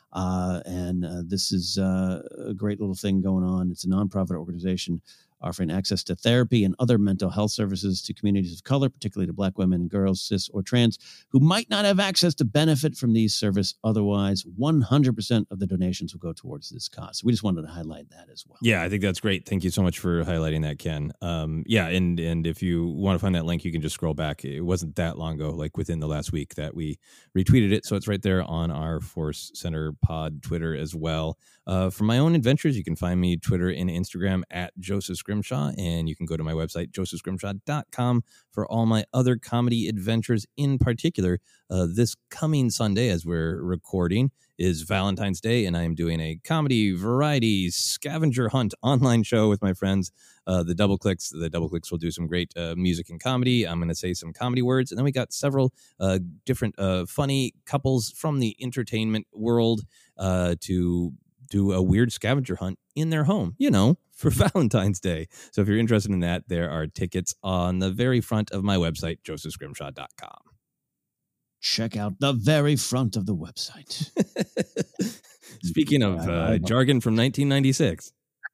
This is a great little thing going on. It's a nonprofit organization offering access to therapy and other mental health services to communities of color, particularly to Black women, girls, cis, or trans, who might not have access to benefit from these services. Otherwise, 100% of the donations will go towards this cause. So we just wanted to highlight that as well. Yeah, I think that's great. Thank you so much for highlighting that, Ken. And if you want to find that link, you can just scroll back. It wasn't that long ago, like within the last week, that we retweeted it. So it's right there on our Force Center pod Twitter as well. For my own adventures, you can find me Twitter and Instagram at Joseph Scrimshaw, and you can go to my website, josephscrimshaw.com, for all my other comedy adventures. In particular, this coming Sunday, as we're recording, is Valentine's Day, and I am doing a comedy variety scavenger hunt online show with my friends, the Double Clicks. The Double Clicks will do some great music and comedy. I'm going to say some comedy words, and then we got several different funny couples from the entertainment world to do a weird scavenger hunt in their home, for Valentine's Day. So if you're interested in that, there are tickets on the very front of my website, josephscrimshaw.com. Check out the very front of the website. Speaking of jargon from 1996.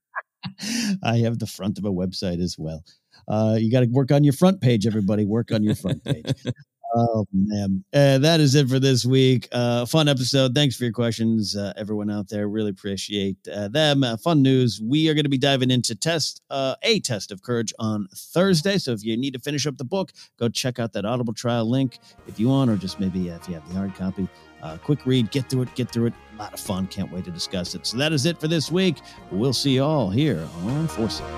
I have the front of a website as well. You got to work on your front page, everybody. Work on your front page. Oh, man. That is it for this week. Fun episode. Thanks for your questions, everyone out there. Really appreciate them. Fun news. We are going to be diving into A Test of Courage on Thursday. So if you need to finish up the book, go check out that Audible trial link if you want, or just maybe if you have the hard copy. Quick read, get through it. A lot of fun. Can't wait to discuss it. So that is it for this week. We'll see you all here on Force It.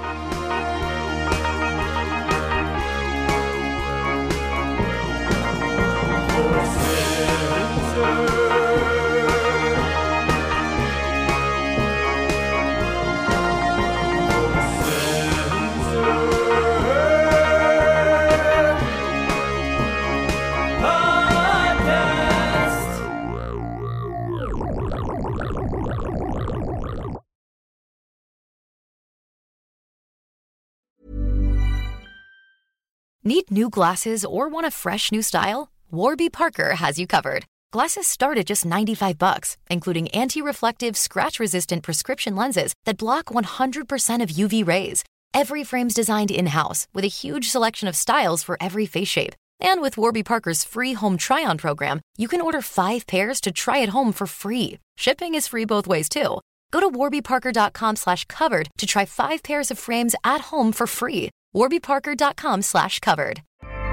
Need new glasses or want a fresh new style? Warby Parker has you covered. Glasses start at just $95, including anti-reflective, scratch-resistant prescription lenses that block 100% of UV rays. Every frame's designed in-house with a huge selection of styles for every face shape. And with Warby Parker's free home try-on program, you can order 5 pairs to try at home for free. Shipping is free both ways, too. Go to warbyparker.com/covered to try 5 pairs of frames at home for free. warbyparker.com/covered.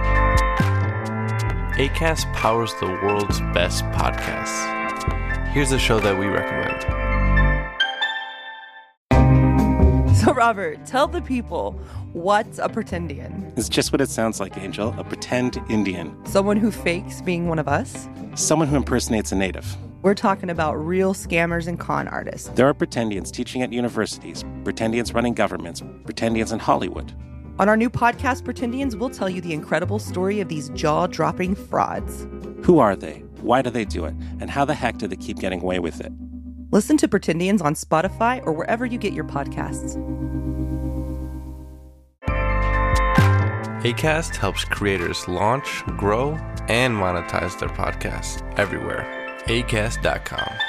Acast powers the world's best podcasts. Here's a show that we recommend. So, Robert, tell the people, what's a pretendian? It's just what it sounds like, Angel. A pretend Indian. Someone who fakes being one of us? Someone who impersonates a native. We're talking about real scammers and con artists. There are pretendians teaching at universities, pretendians running governments, pretendians in Hollywood. On our new podcast, Pretendians, we'll tell you the incredible story of these jaw-dropping frauds. Who are they? Why do they do it? And how the heck do they keep getting away with it? Listen to Pretendians on Spotify or wherever you get your podcasts. Acast helps creators launch, grow, and monetize their podcasts everywhere. Acast.com.